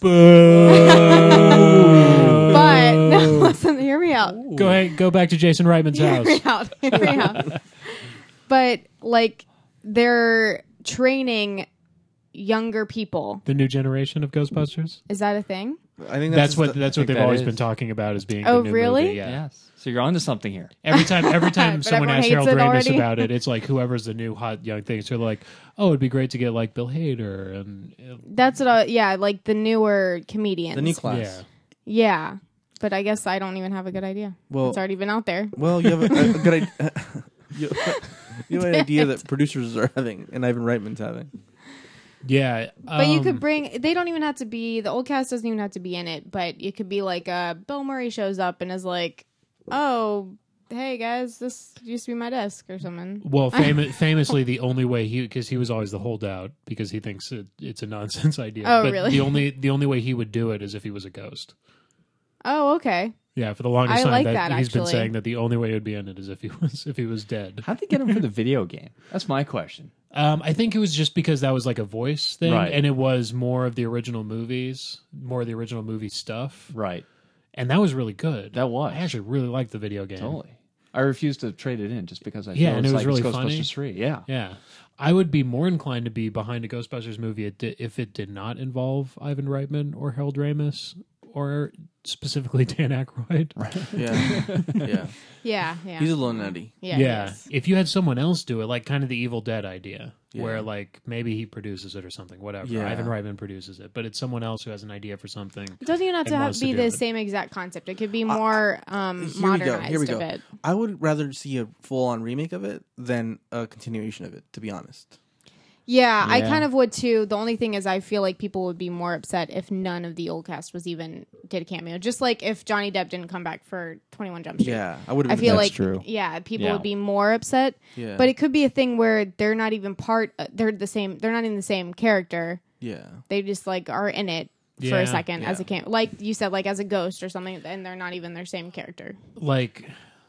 Boo! but no, listen, hear me out. Go ahead. Go back to Jason Reitman's Hear me house. out. Hear me out. But like they're training younger people. The new generation of Ghostbusters. Is that a thing? I think That's that's, what the- that's what think they've that always is. been talking about as being. Oh, the new really? Movie. Yeah. Yes. So you're onto something here. Every time, every time But someone everyone asks hates Harold it Ramis already. about it, it's like whoever's the new hot young thing. So they're like, oh, it'd be great to get like Bill Hader and uh, That's what I, yeah, like the newer comedians. the new class. yeah. Yeah. But I guess I don't even have a good idea. Well- it's already been out there. Well, you have a, a good idea. you, you have an idea that producers are having, and Ivan Reitman's having. Yeah, But you um, could bring they don't even have to be the old cast doesn't even have to be in it, but it could be like uh Bill Murray shows up and is like, "Oh, hey guys, this used to be my desk" or something. Well, fam- famously, the only way he because he was always the holdout because he thinks it, it's a nonsense idea. Oh, but really? The only the only way he would do it is if he was a ghost. Oh, okay. Yeah, for the longest I time, like that, that, he's been actually. saying that the only way it would be in it is if he was if he was dead. How'd they get him for the video game? That's my question. Um, I think it was just because that was like a voice thing, Right. and it was more of the original movies, more of the original movie stuff, Right. and that was really good. That was. I actually really liked the video game. Totally. I refused to trade it in just because I Yeah, feel and it's it was like really it's funny. Ghostbusters three. Yeah. Yeah, I would be more inclined to be behind a Ghostbusters movie it di- if it did not involve Ivan Reitman or Harold Ramis or specifically Dan Aykroyd. Yeah, yeah. Yeah, yeah. He's a little nutty. yeah. he Yeah, is. if you had someone else do it, like kind of the Evil Dead idea, Yeah. where like maybe he produces it or something, whatever. Yeah. Ivan Reitman produces it, but it's someone else who has an idea for something. It doesn't even have to and have, wants to be do the it. same exact concept. It could be more um, Here we go. modernized Here we go. of it. I would rather see a full-on remake of it than a continuation of it. To be honest. Yeah, I Yeah. kind of would too. The only thing is, I feel like people would be more upset if none of the old cast was even did a cameo. Just like if Johnny Depp didn't come back for twenty-one Jump Street. Yeah, I would I have. feel That's like true. yeah, people Yeah. would be more upset. Yeah. But it could be a thing where they're not even part. Uh, they're the same. They're not in the same character. Yeah. They just like are in it for Yeah, a second as yeah. a cam, like you said, like as a ghost or something, and they're not even their same character. Like,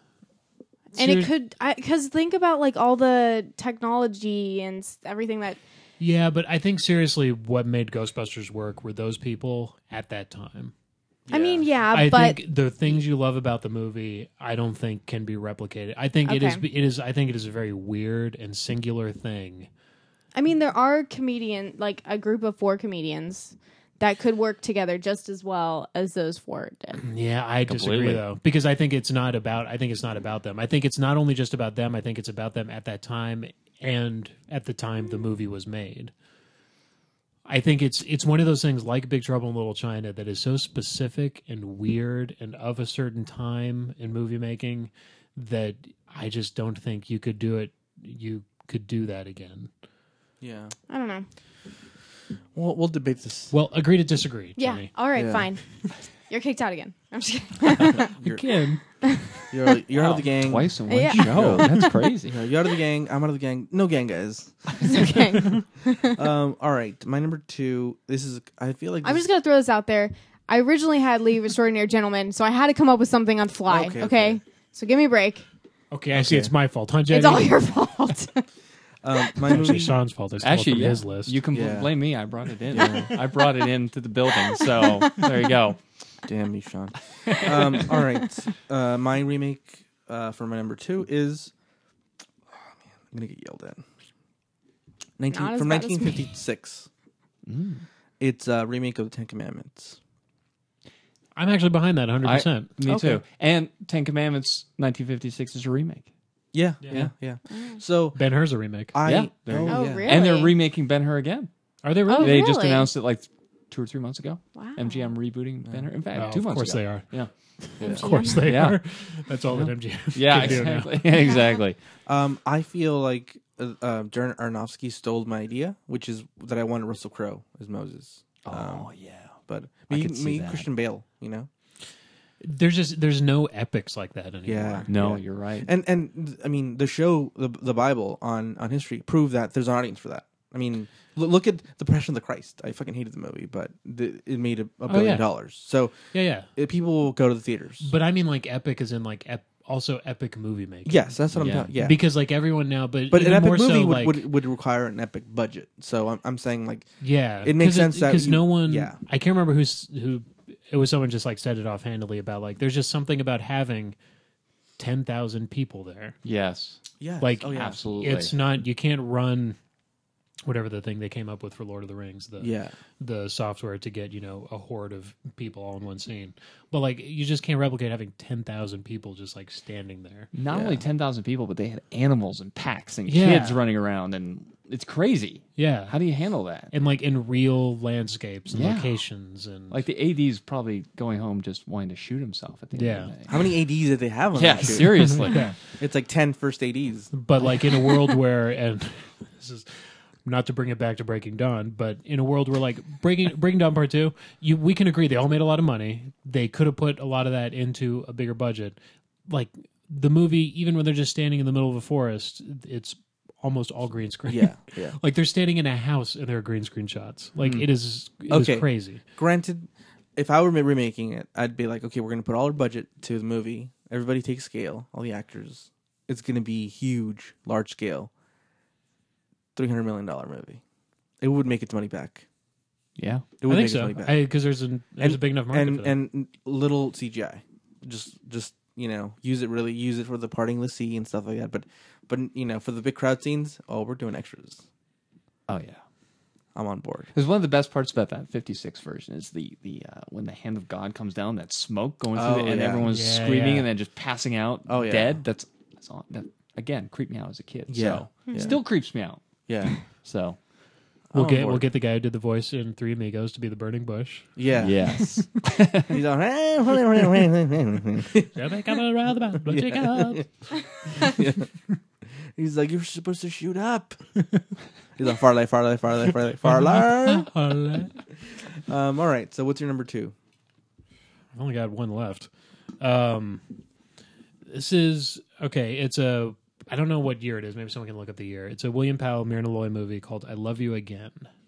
And it Serious- could, because think about like all the technology and s- everything that. yeah, but I think seriously, what made Ghostbusters work were those people at that time. I mean, yeah, I but think the things you love about the movie, I don't think can be replicated. I think it is. Okay. It is. I think it is a very weird and singular thing. I mean, there are comedian like a group of four comedians that could work together just as well as those four did. Yeah, I disagree Completely. though, because I think it's not about. I think it's not about them. I think it's not only just about them. I think it's about them at that time and at the time the movie was made. I think it's it's one of those things like Big Trouble in Little China that is so specific and weird and of a certain time in movie making that I just don't think you could do it. You could do that again. Yeah. I don't know. We'll we'll debate this. Well, agree to disagree. Yeah. Jenny. All right. Yeah. Fine. You're kicked out again. I'm just kidding. You can. You're you're out of the Wow, gang. twice in one Yeah. show. That's crazy. Yeah, you're out of the gang. I'm out of the gang. No gang, guys. It's okay. um. All right. My number two. This is. I feel like. I'm this- just gonna throw this out there. I originally had Leave Extraordinary Gentlemen, so I had to come up with something on the fly. Okay, Okay. okay. So give me a break. Okay, I see. Okay. It's my fault, huh, Jenny? It's all your fault. Um, my Actually, movie. Sean's fault. I stole it Actually, from yeah, his list. you can Yeah. blame me. I brought it in. I brought it into the building. So there you go. Damn you, Sean. um. All right. Uh. My remake. Uh. For my number two is. Oh man, I'm gonna get yelled at. Nineteen Not as from bad as me. nineteen fifty-six. It's a remake of the Ten Commandments. I'm actually behind that one hundred percent. Me Okay. too. And Ten Commandments, nineteen fifty-six is a remake. Yeah. Yeah. Yeah. Yeah. So Ben Hur's a remake. I. Yeah, there you oh, go. Oh, yeah. really? And they're remaking Ben-Hur again. Are they really? Oh, they just really? announced it like two or three months ago. Wow. M G M rebooting Ben-Hur. In fact, Oh, two of months course ago. they are. Yeah. Of course they Yeah. are. That's all that M G M Yeah, can do now. exactly. exactly. Um, I feel like uh, uh, Darren Aronofsky stole my idea, which is that I wanted Russell Crowe as Moses. Um, Oh, yeah. but I me, could see me that. Christian Bale, you know. There's just there's no epics like that anymore. Yeah. No, Yeah. you're right. And and I mean the show, the the Bible on on history proved that there's an audience for that. I mean, l- look at the Passion of the Christ. I fucking hated the movie, but the, it made a, a billion yeah. dollars. So Yeah, yeah. it, people will go to the theaters. But I mean, like epic is in like ep- also epic movie making. yes, that's what Yeah. I'm talking. Yeah, Because like everyone now, but but an even epic more movie so, would, like, would would require an epic budget. So I'm I'm saying like yeah, it makes sense that because you- no one. yeah. I can't remember who's who. It was someone just like said it offhandedly about like there's just something about having ten thousand people there. Yes. yeah, Like oh yeah, Absolutely. It's not you can't run whatever the thing they came up with for Lord of the Rings. The yeah. the software to get, you know, a horde of people all in one scene. But like you just can't replicate having ten thousand people just like standing there. Not Yeah. only ten thousand people, but they had animals and packs and Yeah. kids running around, and it's crazy. Yeah. How do you handle that? And like in real landscapes and Yeah. locations and Like the A D's probably going home just wanting to shoot himself at the end Yeah. of the day. How many A Ds did they have on Yeah, that shoot? seriously. yeah. It's like ten first A Ds. But like in a world where and this is not to bring it back to Breaking Dawn, but in a world where like Breaking Breaking Dawn Part Two, you we can agree they all made a lot of money. They could have put a lot of that into a bigger budget. Like the movie, even when they're just standing in the middle of a forest, it's almost all green screen. Yeah, yeah. Like they're standing in a house and there are green screen shots. Like it is it is Okay. crazy. Granted, if I were remaking it, I'd be like, okay, we're gonna put all our budget to the movie. Everybody take scale, all the actors. It's gonna be huge, large scale. Three hundred million dollar movie. It would make its money back. Yeah. It would I think make its so money back. because there's an there's a big enough market and for that. and little C G I. Just just you know, use it really use it for the parting of the sea and stuff like that. But but you know, for the big crowd scenes, oh, we're doing extras. Oh yeah. I'm on board. Because one of the best parts about that fifty-six version is the the uh, when the hand of God comes down, that smoke going through, Oh, it, and yeah. everyone's Yeah, screaming yeah. and then just passing out, Oh, yeah. dead. That's that's all. That again creeped me out as a kid. Yeah. So Yeah. still creeps me out. Yeah. So We'll I'm on get board. we'll get the guy who did the voice in Three Amigos to be the burning bush. Yeah. yes, He's on. He's like, you're supposed to shoot up. He's like, far left, far left, far left, far left, far left. Um, all right. So, what's your number two? I've only got one left. Um, this is okay. It's a I don't know what year it is. Maybe someone can look up the year. It's a William Powell, Myrna Loy movie called "I Love You Again."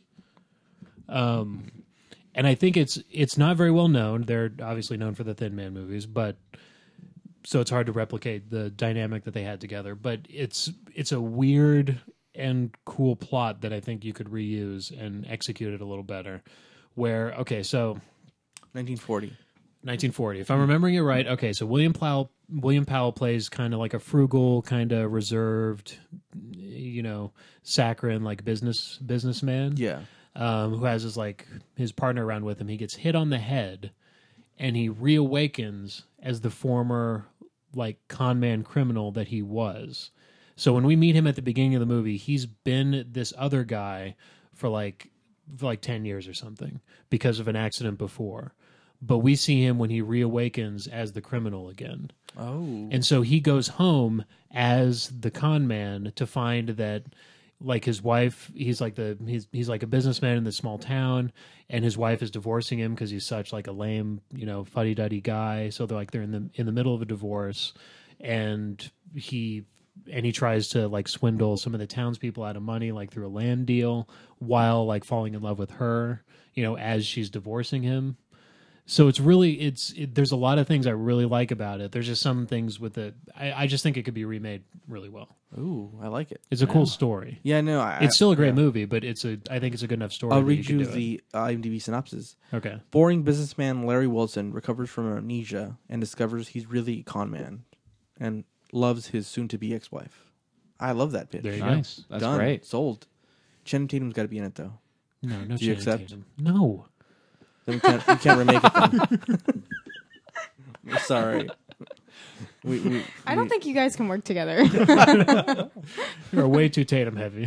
Um, and I think it's it's not very well known. They're obviously known for the Thin Man movies, but so it's hard to replicate the dynamic that they had together. But it's it's a weird and cool plot that I think you could reuse and execute it a little better. Where okay, so. nineteen forty. nineteen forty. If I'm remembering it right, okay, so William Powell William Powell plays kind of like a frugal, kind of reserved, you know, saccharine like business businessman. Yeah. Um, who has his like his partner around with him. He gets hit on the head, and he reawakens as the former like con man criminal that he was. So when we meet him at the beginning of the movie, he's been this other guy for like for like ten years or something because of an accident before. But we see him when he reawakens as the criminal again. Oh. And so he goes home as the con man to find that like his wife, he's like the he's he's like a businessman in this small town, and his wife is divorcing him because he's such like a lame, you know, fuddy-duddy guy. So they're like they're in the in the middle of a divorce, and he and he tries to like swindle some of the townspeople out of money like through a land deal while like falling in love with her, you know, as she's divorcing him. So it's really, it's it, there's a lot of things I really like about it. There's just some things with it. I, I just think it could be remade really well. Ooh, I like it. It's a cool story. Yeah, no, I, It's still a great yeah. movie, but it's a. I think it's a good enough story. I'll that read you, you could do the IMDb synopsis. it. Okay. Boring businessman Larry Wilson recovers from amnesia and discovers he's really a con man and loves his soon-to-be ex-wife. I love that pitch. There you Nice. go. That's Done. great. Sold. Channing Tatum's got to be in it, though. No, no. Do you Channing accept? Tatum. No. Then we can't, we can't remake it then. Sorry. We, we, I don't we- think you guys can work together. You're way too Tatum heavy.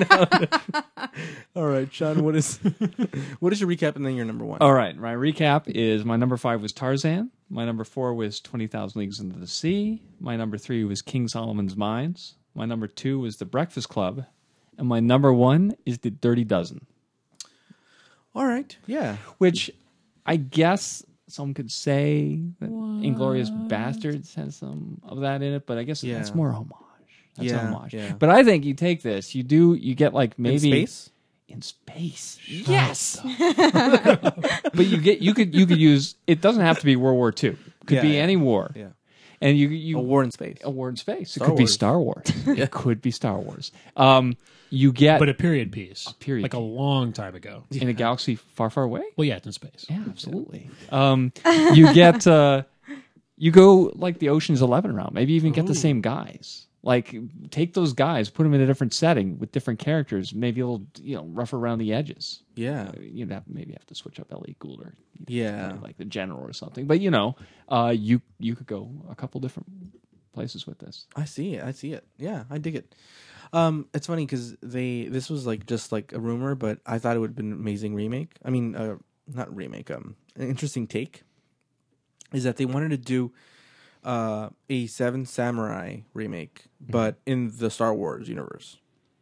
All right, Sean, what is what is your recap and then your number one? All right, my recap is my number five was Tarzan. My number four was twenty thousand Leagues Under the Sea. My number three was King Solomon's Mines. My number two was The Breakfast Club. And my number one is The Dirty Dozen, All right, yeah. which I guess some could say that Inglourious Bastards has some of that in it, but I guess Yeah. that's more homage. That's Yeah, a homage. yeah. But I think you take this, you do, you get like maybe In space? in space. Yes. But you get you could you could use it doesn't have to be World War Two. Could Yeah, be yeah. any war. Yeah. And you you A war in space. a war in space. It Star could be Wars. Star Wars. It could be Star Wars. Um you get But a period piece. A period Like a piece. long time ago. in a galaxy far, far away. Well, yeah, it's in space. Yeah, absolutely. Um you get uh you go like the Ocean's Eleven route. Maybe even get the same guys. Like take those guys, put them in a different setting with different characters, maybe a little, you know, rough around the edges. Yeah. Uh, you'd have maybe have to switch up Elliot Gould or Yeah. like the general or something. But you know, uh, you you could go a couple different places with this. I see it. I see it. Yeah, I dig it. Um, it's funny because they this was like just like a rumor, but I thought it would have been an amazing remake. I mean, uh, not remake. Um, an interesting take is that they wanted to do uh, a Seven Samurai remake, but in the Star Wars universe.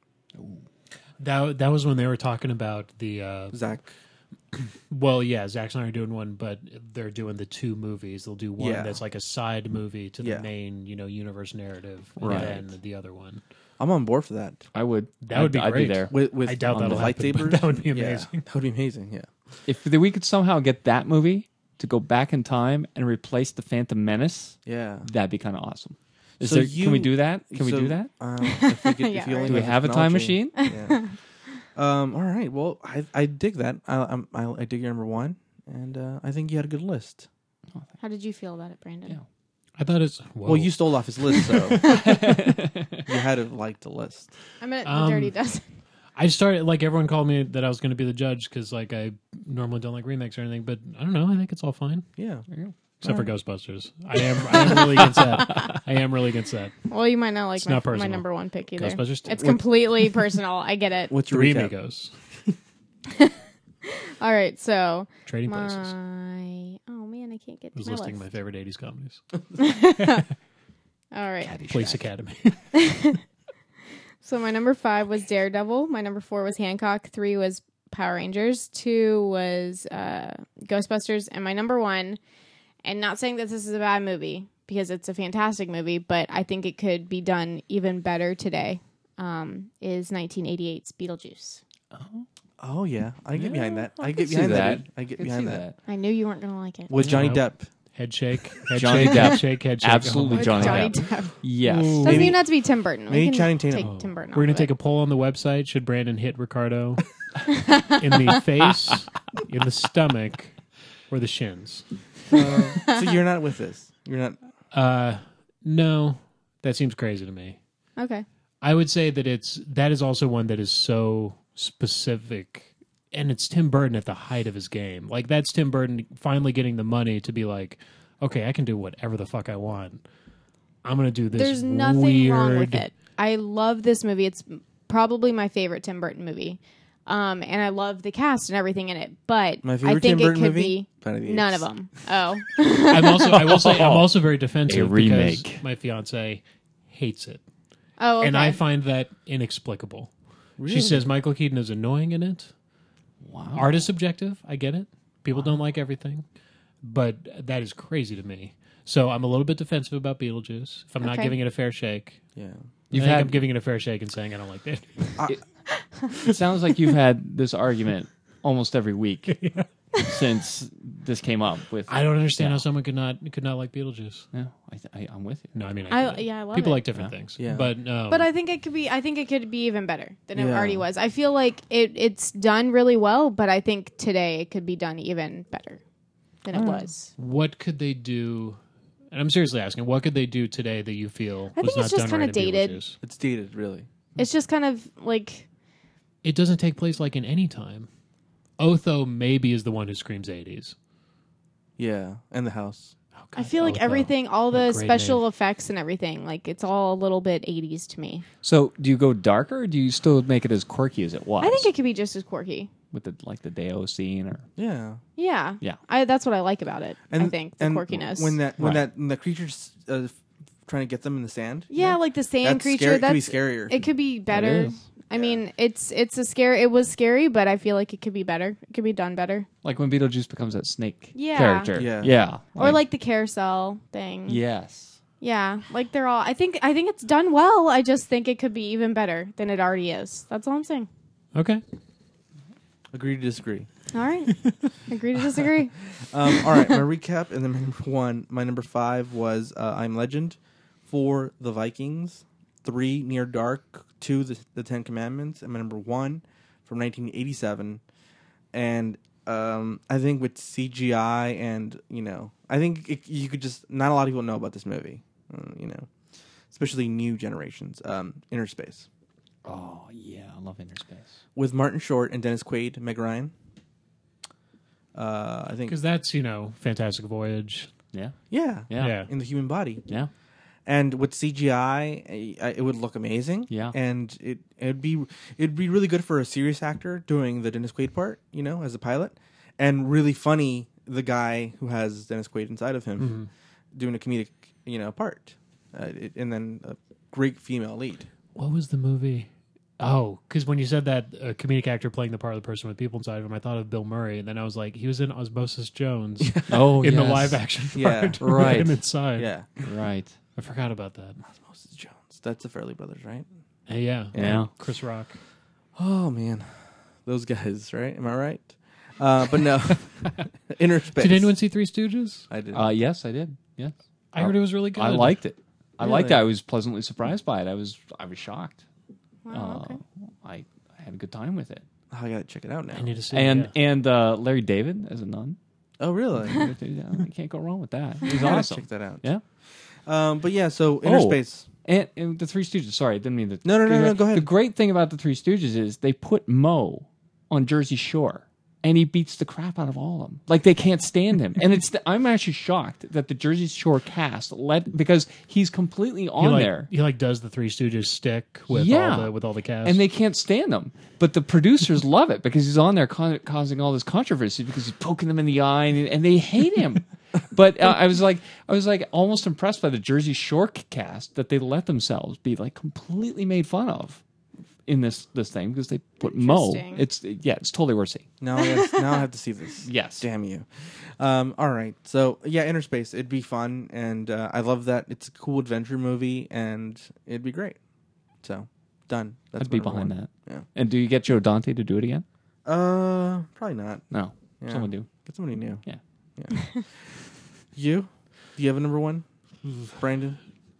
That that was when they were talking about the. Uh, Zach, well, yeah, Zack Snyder doing one, but they're doing the two movies. They'll do one Yeah. that's like a side movie to the Yeah. main, you know, universe narrative, Right. and then the other one. I'm on board for that. I would. That would be I'd, I'd great. be there. With, with I doubt um, the that'll happen, but lightsabers, that would be Yeah, amazing. that would be amazing. Yeah. If the, we could somehow get that movie to go back in time and replace the Phantom Menace, Yeah. that'd be kind of awesome. Is So there, you- can we do that? Can we So, do that? Um, if we, could, Yeah, if you right. only Do we the have a time technology. machine? Yeah. um. All right. Well, I I dig that. I I'm, I, I dig your number one, and uh, I think you had a good list. How did you feel about it, Brandon? Yeah. I thought it's whoa. Well, you stole off his list, so you had to like the list. I'm at Um, the Dirty Dozen. I started like everyone called me that I was going to be the judge because like I normally don't like remakes or anything, but I don't know. I think it's all fine Yeah. except for Ghostbusters. I am I am really against that. I am really against that. Well, you might not like It's my, not my personal. number one pick either. Ghostbusters two. It's completely personal. I get it. What's your Three recap? amigos All right, so trading places. my oh man, I can't get I was my listing list. my favorite eighties comedies. All right, Police Academy. so my number five was Daredevil. My number four was Hancock. Three was Power Rangers. Two was uh, Ghostbusters, and my number one. And not saying that this is a bad movie because it's a fantastic movie, but I think it could be done even better today. Um, is nineteen eighty-eight's Beetlejuice. Oh yeah, I get behind that. I, I get could see behind that. that. I get Could behind see that. I knew you weren't gonna like it. With Johnny No. Depp. Head shake. Head Johnny shake. Depp. Head shake. Head shake. Absolutely With Johnny Johnny Depp. Depp. Yes. Doesn't Maybe- even have to be Tim Burton. We maybe can Channing Tatum. take Oh. Tim Burton. We're gonna off take of a poll on the website. Should Brandon hit Ricardo in the face, in the stomach, or the shins? Uh, so you're not with this. You're not. Uh, no, that seems crazy to me. it. Okay. I would say that it's that is also one that is so specific, and it's Tim Burton at the height of his game. Like that's Tim Burton finally getting the money to be like, okay, I can do whatever the fuck I want. I'm gonna do this. There's nothing weird, wrong with it. I love this movie. It's probably my favorite Tim Burton movie. Um, and I love the cast and everything in it. But My favorite I think Tim Burton it could movie? be Planet of the none Apes. of them. Oh. I'm also, I will say, I'm also very defensive A remake. because my fiance hates it, Oh, okay. and I find that inexplicable. She says Michael Keaton is annoying in it. Wow. Art is subjective. I get it. People don't like everything, but that is crazy to me. So I'm a little bit defensive about Beetlejuice. If I'm not Okay. giving it a fair shake, Yeah. You've I think had- I'm giving it a fair shake and saying I don't like it. It sounds like you've had this argument almost every week since this came up. With I don't understand Yeah. how someone could not could not like Beetlejuice. Yeah, I, I, I'm with you. No, I mean, I, I- get it. yeah, I love people it. like different Yeah. things. Yeah. but um, But I think it could be. I think it could be even better than it Yeah. already was. I feel like it, it's done really well, but I think today it could be done even better than it was. what could they do? And I'm seriously asking, what could they do today that you feel I was think not it's just done right kinda in dated. Beetlejuice? It's dated, really. It's just kind of like It doesn't take place like in any time. Otho maybe is the one who screams eighties. Yeah. And the house. Oh, I God, feel like Otho. everything, all What a the great special name. effects and everything, like it's all a little bit eighties to me. So, do you go darker, or do you still make it as quirky as it was? I think it could be just as quirky. with the like the Deo scene, or Yeah. Yeah, Yeah. I, that's what I like about it. And I think the and quirkiness. when that when Right. that when the creature's uh, trying to get them in the sand. you yeah, know? like the sand That's creature. scary- it could be that's scarier. It could be better. is. I mean, it's it's a scary. It was scary, but I feel like it could be better. It could be done better, like when Beetlejuice becomes that snake Yeah. character. Yeah. yeah, or like the carousel thing. yes. Yeah, like they're all. I think I think it's done well. I just think it could be even better than it already is. That's all I'm saying. Okay. Agree to disagree. All right, agree to disagree. Um, all right, my recap, and then my number one, my number five was uh, I'm Legend, four The Vikings, three Near Dark, two The, the Ten Commandments, and my number one from nineteen eighty-seven. And um, I think with C G I and you know, I think it, you could just not a lot of people know about this movie, uh, you know, especially new generations. Um, Inner Space Oh yeah, I love Inner Space. with Martin Short and Dennis Quaid, Meg Ryan. Uh, I think Because that's, you know, Fantastic Voyage. Yeah, yeah, yeah, Yeah. in the human body. yeah. And with C G I, I- it would look amazing. Yeah. and it it'd be it'd be really good for a serious actor doing the Dennis Quaid part, you know, as a pilot, and really funny the guy who has Dennis Quaid inside of him Mm-hmm. doing a comedic, you know, part, uh, it, and then a great female lead. What was the movie? Oh, because when you said that a comedic actor playing the part of the person with people inside of him, I thought of Bill Murray, and then I was like, he was in Osmosis Jones Oh, in the yes. live action Yeah, part. with right. him inside. Yeah, Right. I forgot about that. Moses Jones. That's the Fairley Brothers, right? Hey, yeah, Yeah. Chris Rock. Oh man, those guys, right? Am I right? Uh, but no, Inner Space. Did anyone see Three Stooges? I did. Uh, yes, I did. Yes, I heard it was really good. I liked it. I Really? liked it. I was pleasantly surprised by it. I was I was shocked. Wow, okay. Uh, I, I had a good time with it. oh, I gotta check it out now. I need to see. And it, yeah. and uh, Larry David as a nun. Oh really? Yeah, you can't go wrong with that. He's I gotta awesome. check that out. Yeah. Um, but yeah, so Inner Oh. Space. And, and the Three Stooges. Sorry, I didn't mean to. No, no, no, no, go ahead. The great thing about the Three Stooges is they put Moe on Jersey Shore, and he beats the crap out of all of them. Like they can't stand him, and it's. The, I'm actually shocked that the Jersey Shore cast let because he's completely he on like, there. He like does the Three Stooges stick with Yeah. all the with all the cast, And they can't stand him, but the producers love it because he's on there con- causing all this controversy because he's poking them in the eye, and, and they hate him. But uh, I was like, I was like almost impressed by the Jersey Shore cast that they let themselves be like completely made fun of in this this thing because they put Mo. Interesting. It's yeah, it's totally worth seeing. Now I have, now I have to see this. Yes. Damn you. Um, all right. So yeah, Inner Space. It'd be fun, and uh, I love that. It's a cool adventure movie, and it'd be great. So done. That's I'd be my number behind one. that. And do you get Joe Dante to do it again? Yeah. Uh, probably not. No, Yeah. someone do. Get somebody new. Yeah. Yeah. You? Do you have a number one, Brandon,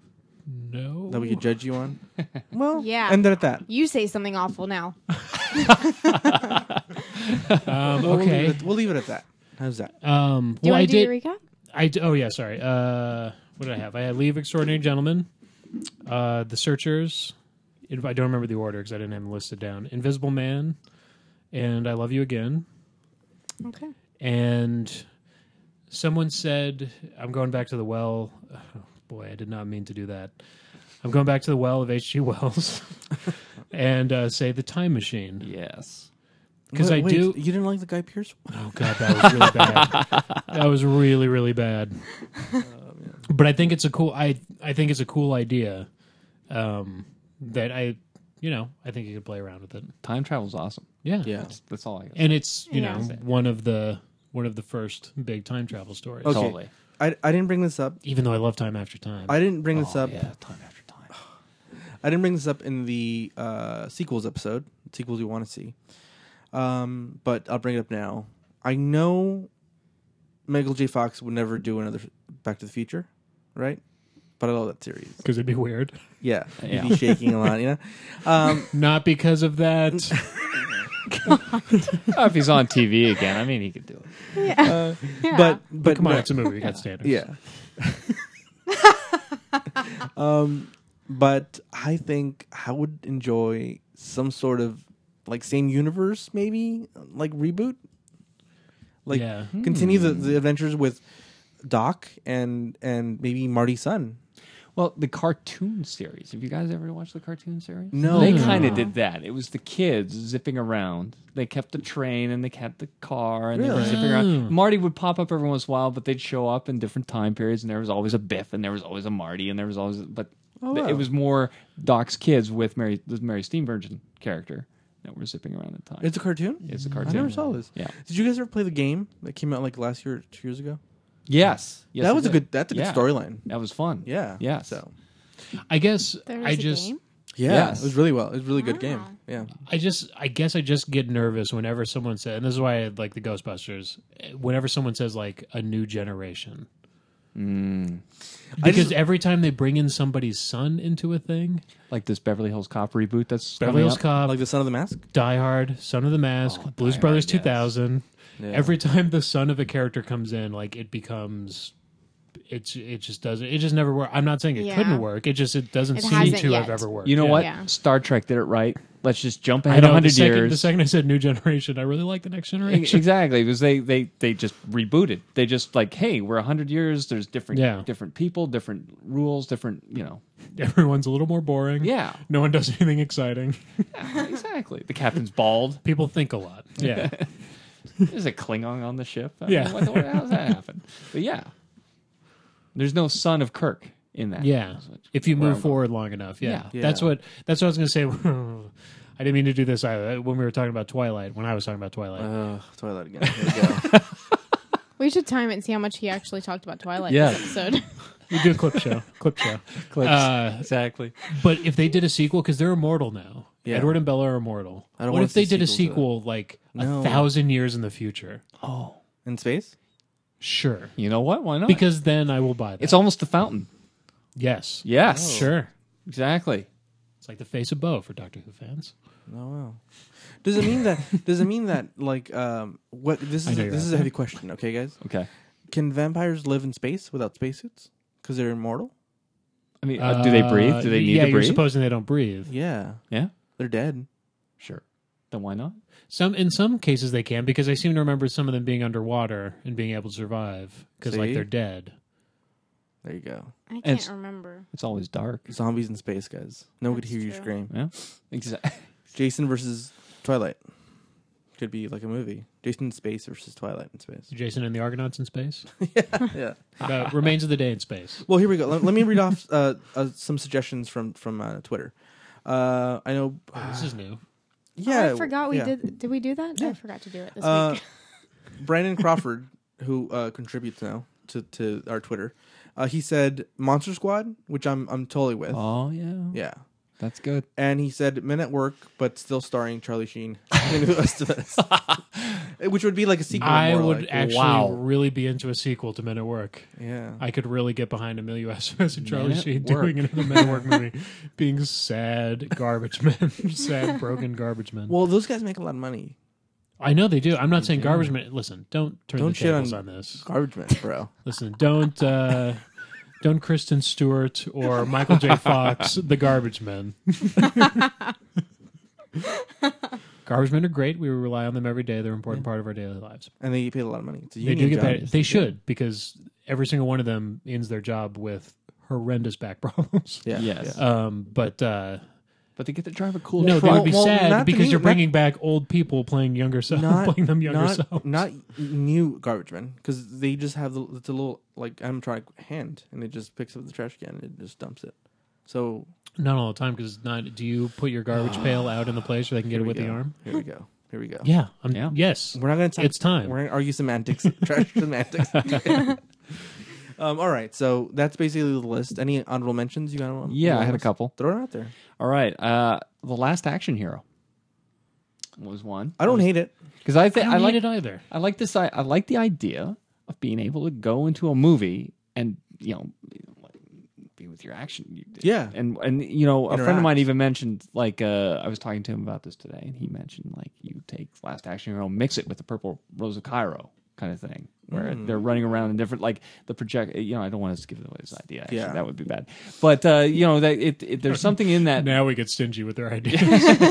no. that we could judge you on? Well, Yeah. End it at that. You say something awful now. Um, Well, We'll leave, okay. it, we'll leave it at that. How's that? Um, Do you well, I want to do did. your recap? I d- oh yeah, sorry. Uh, what did I have? I had League of Extraordinary Gentlemen, uh, The Searchers. If I don't remember the order because I didn't have them listed down. Invisible Man, and I Love You Again. Okay. And someone said, I'm going back to the well. Oh, boy, I did not mean to do that. I'm going back to the well of H G. Wells and uh, say The Time Machine. Yes. Because Wait, I wait, do. You didn't like the Guy Pearce? Oh god, that was really bad. That was really, really bad. But I think it's a cool. I I think it's a cool idea. Um, that I, you know, I think you could play around with it. Time travel's awesome. Yeah, Yeah. That's, that's all I got. and it's you Yeah. know one of the one of the first big time travel stories. Okay. Totally. I, I didn't bring this up. Even though I love Time After Time. I didn't bring this Oh, up. yeah, time after time. I didn't bring this up in the uh, sequels episode. Sequels you want to see. Um, but I'll bring it up now. I know Michael J. Fox would never do another Back to the Future, right? But I love that series. Because it'd be weird. Yeah, Yeah. he'd be shaking a lot, you know. Um, Not because of that. Oh, if he's on T V again, I mean, he could do it. Yeah. yeah. but but Come on, no- it's a movie. You got standards. yeah. um, but I think I would enjoy some sort of like same universe, maybe like reboot. Like Yeah. continue the, the adventures with Doc and and maybe Marty's son. Well, the cartoon series. Have you guys ever watched the cartoon series? No. They No. kind of did that. It was the kids zipping around. They kept the train and they kept the car and they were Really? zipping Oh. around. Marty would pop up every once in a while, but they'd show up in different time periods, and there was always a Biff, and there was always a Marty, and there was always. But Oh, wow. it was more Doc's kids with Mary, the Mary Steenburgen character that were zipping around at the time. It's a cartoon. It's a I cartoon. never saw this. Yeah. Did you guys ever play the game that came out like last year, or two years ago? Yes. yes that it was a did. good. That's a good Yeah. storyline. That was fun. Yeah. Yes. So I guess There I was a just game? yeah, Yes. it was really well. It was a really good game. Wow. Yeah. I just, I guess I just get nervous whenever someone says, and this is why I like the Ghostbusters, whenever someone says like a new generation. Mm. Because just- every time they bring in somebody's son into a thing, Like this Beverly Hills Cop reboot that's Beverly coming Hills up. Cop, Like the Son of the Mask. Die Hard, Son of the Mask, Oh, Blues Die Brothers Hard, yes. two thousand. Yeah. Every time the son of a character comes in, like it becomes, it's it just doesn't, it just never work. I'm not saying it Yeah. couldn't work. It just it doesn't It seem hasn't to have yet. ever worked. You know Yeah. what? Yeah. Star Trek did it right. Let's just jump I ahead know, a hundred the second, years. The second I said new generation, I really like the next generation. Exactly, because they, they, they just rebooted. They just like, hey, we're a hundred years. There's different Yeah. different people, different rules, different you know. Everyone's a little more boring. Yeah, No one does anything exciting. exactly. The captain's bald. People think a lot. Yeah. There's a Klingon on the ship. I Yeah. mean, what, what, how does that happen? But yeah, there's no son of Kirk in that. Yeah. That's what- If you where move I'm forward long enough. Yeah. Yeah. That's what that's what I was going to say. I didn't mean to do this either. When we were talking about Twilight, when I was talking about Twilight. Uh, Twilight again. Here we go. We should time it and see how much he actually talked about Twilight Yeah. this episode. we do a clip show. Clip show. Clips. Uh, exactly. But if they did a sequel, because they're immortal now. Yeah. Edward and Bella are immortal. I don't What wanna if they see did a sequels to that. sequel like No. a thousand years in the future? Oh, In space? Sure. you know what? Why not? Because then I will buy that. it's almost the fountain. yes. Yes, Sure. exactly. It's like the face of Bo for Doctor Who fans. Oh wow. Does it mean that? Does it mean that like um what? This I is know a, you're this out is a there. heavy question. Okay, guys. Okay. Can vampires live in space without spacesuits? Because they're immortal. I mean, uh, do they breathe? Do they need yeah, to you're breathe? supposing they don't breathe. Yeah, yeah, they're dead. sure. Then why not? Some in some cases they can because I seem to remember some of them being underwater and being able to survive because like See? they're dead. There you go. I can't it's- remember. It's always dark. Zombies in space, guys. No one could That's hear you true. scream. Yeah, exactly. Jason versus Twilight could be like a movie. Jason in space versus Twilight in space. Jason and the Argonauts in space. Yeah. uh, Remains of the Day in space. Well, here we go. Let, let me read off uh, uh, some suggestions from from uh, Twitter. Uh, I know. Oh, this is new. Yeah, oh, I forgot we yeah. did. Did we do that? Yeah. I forgot to do it this Uh, week. Brandon Crawford, who uh, contributes now to, to our Twitter, uh, he said Monster Squad, which I'm I'm totally with. Oh yeah, Yeah, that's good. and he said Men at Work, but still starring Charlie Sheen and the rest of us, which would be like a sequel. I more would like. actually wow. really be into a sequel to Men at Work. Yeah, I could really get behind Emilio Estevez and Charlie Men at Sheen Work. doing another Men at Work movie, being sad garbage men, sad broken garbage men. well, those guys make a lot of money. I know they do. I'm not saying garbage men. Listen, don't turn Don't the shit tables on- on this. Garbage men, bro. Listen, don't uh, don't Kristen Stewart or Michael J. Fox the garbage men. Garbage men are great. We rely on them every day. They're an important part of our daily lives. And they get paid a lot of money. It's a They union do get job. paid. They should because every single one of them ends their job with horrendous back problems. Yeah. Yes. yeah. Um, but uh, But they get to drive a cool no, they truck. would be Well, well, sad not to because me, you're not- bringing back old people playing younger selves, Not playing them younger not, selves. not new garbage men, because they just have the it's a little like animatronic hand, and it just picks up the trash can and it just dumps it. So Not all the time because it's not. Do you put your garbage pail out in the place where they can get here it we with the go. arm? Here we go. Here we go. Yeah. I'm, Yeah. Yes. We're not going to talk. It's time. We're going to argue semantics. Trash semantics. um, all right. So that's basically the list. Any honorable mentions you got? on- Yeah, on I had a list? couple. Throw it out there. All right. Uh, the Last Action Hero was one. I don't hate it. Because I I think don't I, hate like it either. I like this. I, I like the idea of being able to go into a movie and you know be with your action. Yeah. and and you know a friend of Interact. mine even mentioned like uh, I was talking to him about this today, and he mentioned like you take Last Action Hero, mix it with the Purple Rose of Cairo kind of thing, where Mm. they're running around in different like the project. You know, I don't want to give away this idea. Actually, Yeah. that would be bad. But uh, you know that it, it there's something in that. Now we get stingy with their ideas.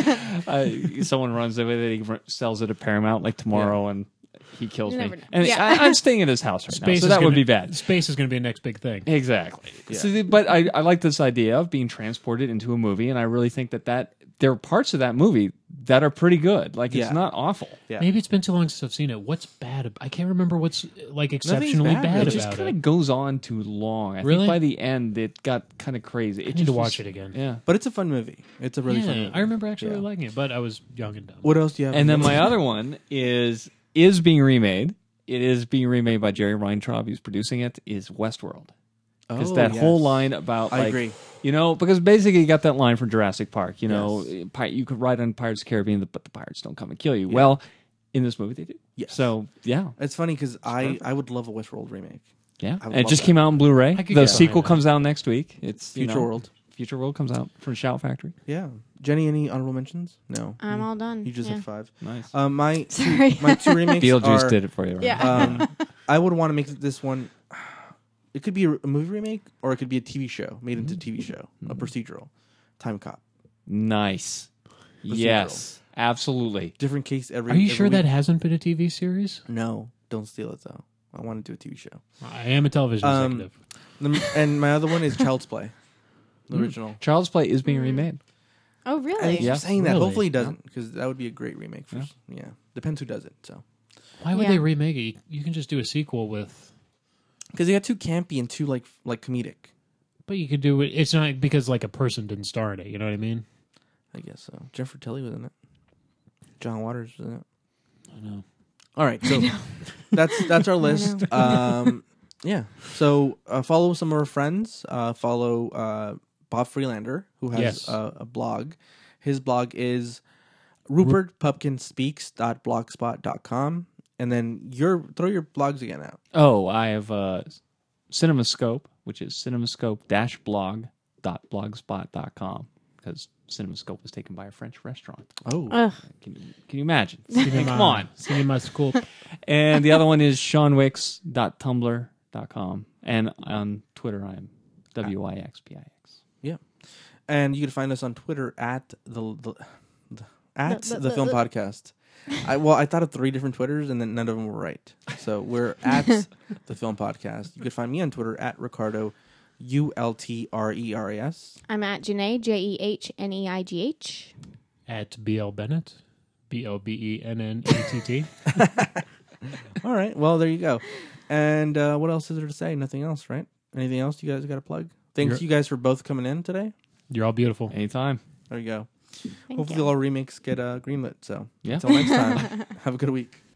uh, someone runs it with it, he r- sells it at Paramount like tomorrow, and he kills You me. never know. And Yeah. I, I'm staying in his house right now, Space so is that gonna, would be bad. Space is going to be the next big thing. Exactly. Yeah. So, the- but I, I like this idea of being transported into a movie, and I really think that, that there are parts of that movie that are pretty good. Like, it's Yeah. not awful. Yeah. Maybe it's been too long since I've seen it. What's bad? Ab- I can't remember what's like exceptionally bad, bad, really. It just about kind it. of goes on too long. I Really? think by the end, it got kind of crazy. It I need just to was- watch it again. Yeah. But it's a fun movie. It's a really Yeah, fun movie. I remember actually Yeah. really liking it, but I was young and dumb. What else do you have? And then my other one is is being remade. It is being remade by Jerry Weintraub, who's producing it, is Westworld. Because Oh, that yes. whole line about, I like, agree. you know, because basically you got that line from Jurassic Park, you know, Yes. pi- you could ride on Pirates of the Caribbean, but the pirates don't come and kill you. Well, in this movie they do. Yes. So, yeah. It's funny because I, I would love a Westworld remake. Yeah. I would And it love just that. came out on Blu-ray. I could The get sequel behind that. comes out next week. It's you Future know, World. Future World comes out from Shout Factory. Yeah. Jenny, any honorable mentions? No. I'm You- all done. You just Yeah. had five. Nice. Um, my Sorry. Two, my two remakes Beetlejuice are, did it for you. Right? Yeah. Um, I would want to make this one. It could be a, a movie remake, or it could be a T V show made into a T V show, a procedural. Time Cop, Nice. Yes. Absolutely. different case every. Are you every sure week. that hasn't been a T V series? No, don't steal it though. I want to do a T V show. I am a television Um, executive. The- and my other one is Child's Play, the original. Child's Play is being remade. Oh, I really? keep Yeah. saying that. Really? Hopefully, he doesn't, because that would be a great remake. For, Yeah. yeah. depends who does it. So, Why would Yeah. they remake it? You, you can just do a sequel with. because they got too campy and too like like comedic. But you could do it. It's not because like a person didn't star in it. You know what I mean? I guess so. Jennifer Tilly was in it. John Waters was in it. I know. All right, so that's that's our list. Um, yeah. So uh, follow some of our friends. Uh, follow uh, Bob Freelander, who has Yes. a, a blog. His blog is rupert pupkin speaks dot blogspot dot com. And then your throw your blogs again out. Oh, I have uh, CinemaScope, which is cinemascope blog dot blogspot dot com, because CinemaScope was taken by a French restaurant. Oh, Ugh. Can you, can you imagine? Cinema, Come on. Cinema School. And the other one is sean wix dot tumblr dot com. And on Twitter, I'm W I X P I X. yeah. And you can find us on Twitter at the, the, the at The- the, the- Film the- Podcast. I well, I thought of three different Twitters, and then none of them were right. So we're at the Film Podcast. You can find me on Twitter at Ricardo, U L T R E R A S. I'm at Janae, J E H N E I G H. At B L Bennett. B O B E N N E T T. All right. Well, there you go. And uh, what else is there to say? Nothing else, right? Anything else you guys got to plug? Thanks You're- you guys for both coming in today. You're all beautiful. Anytime. There you go. Thank Hopefully you. all remakes get uh, greenlit. So Yeah. until next time, have a good week.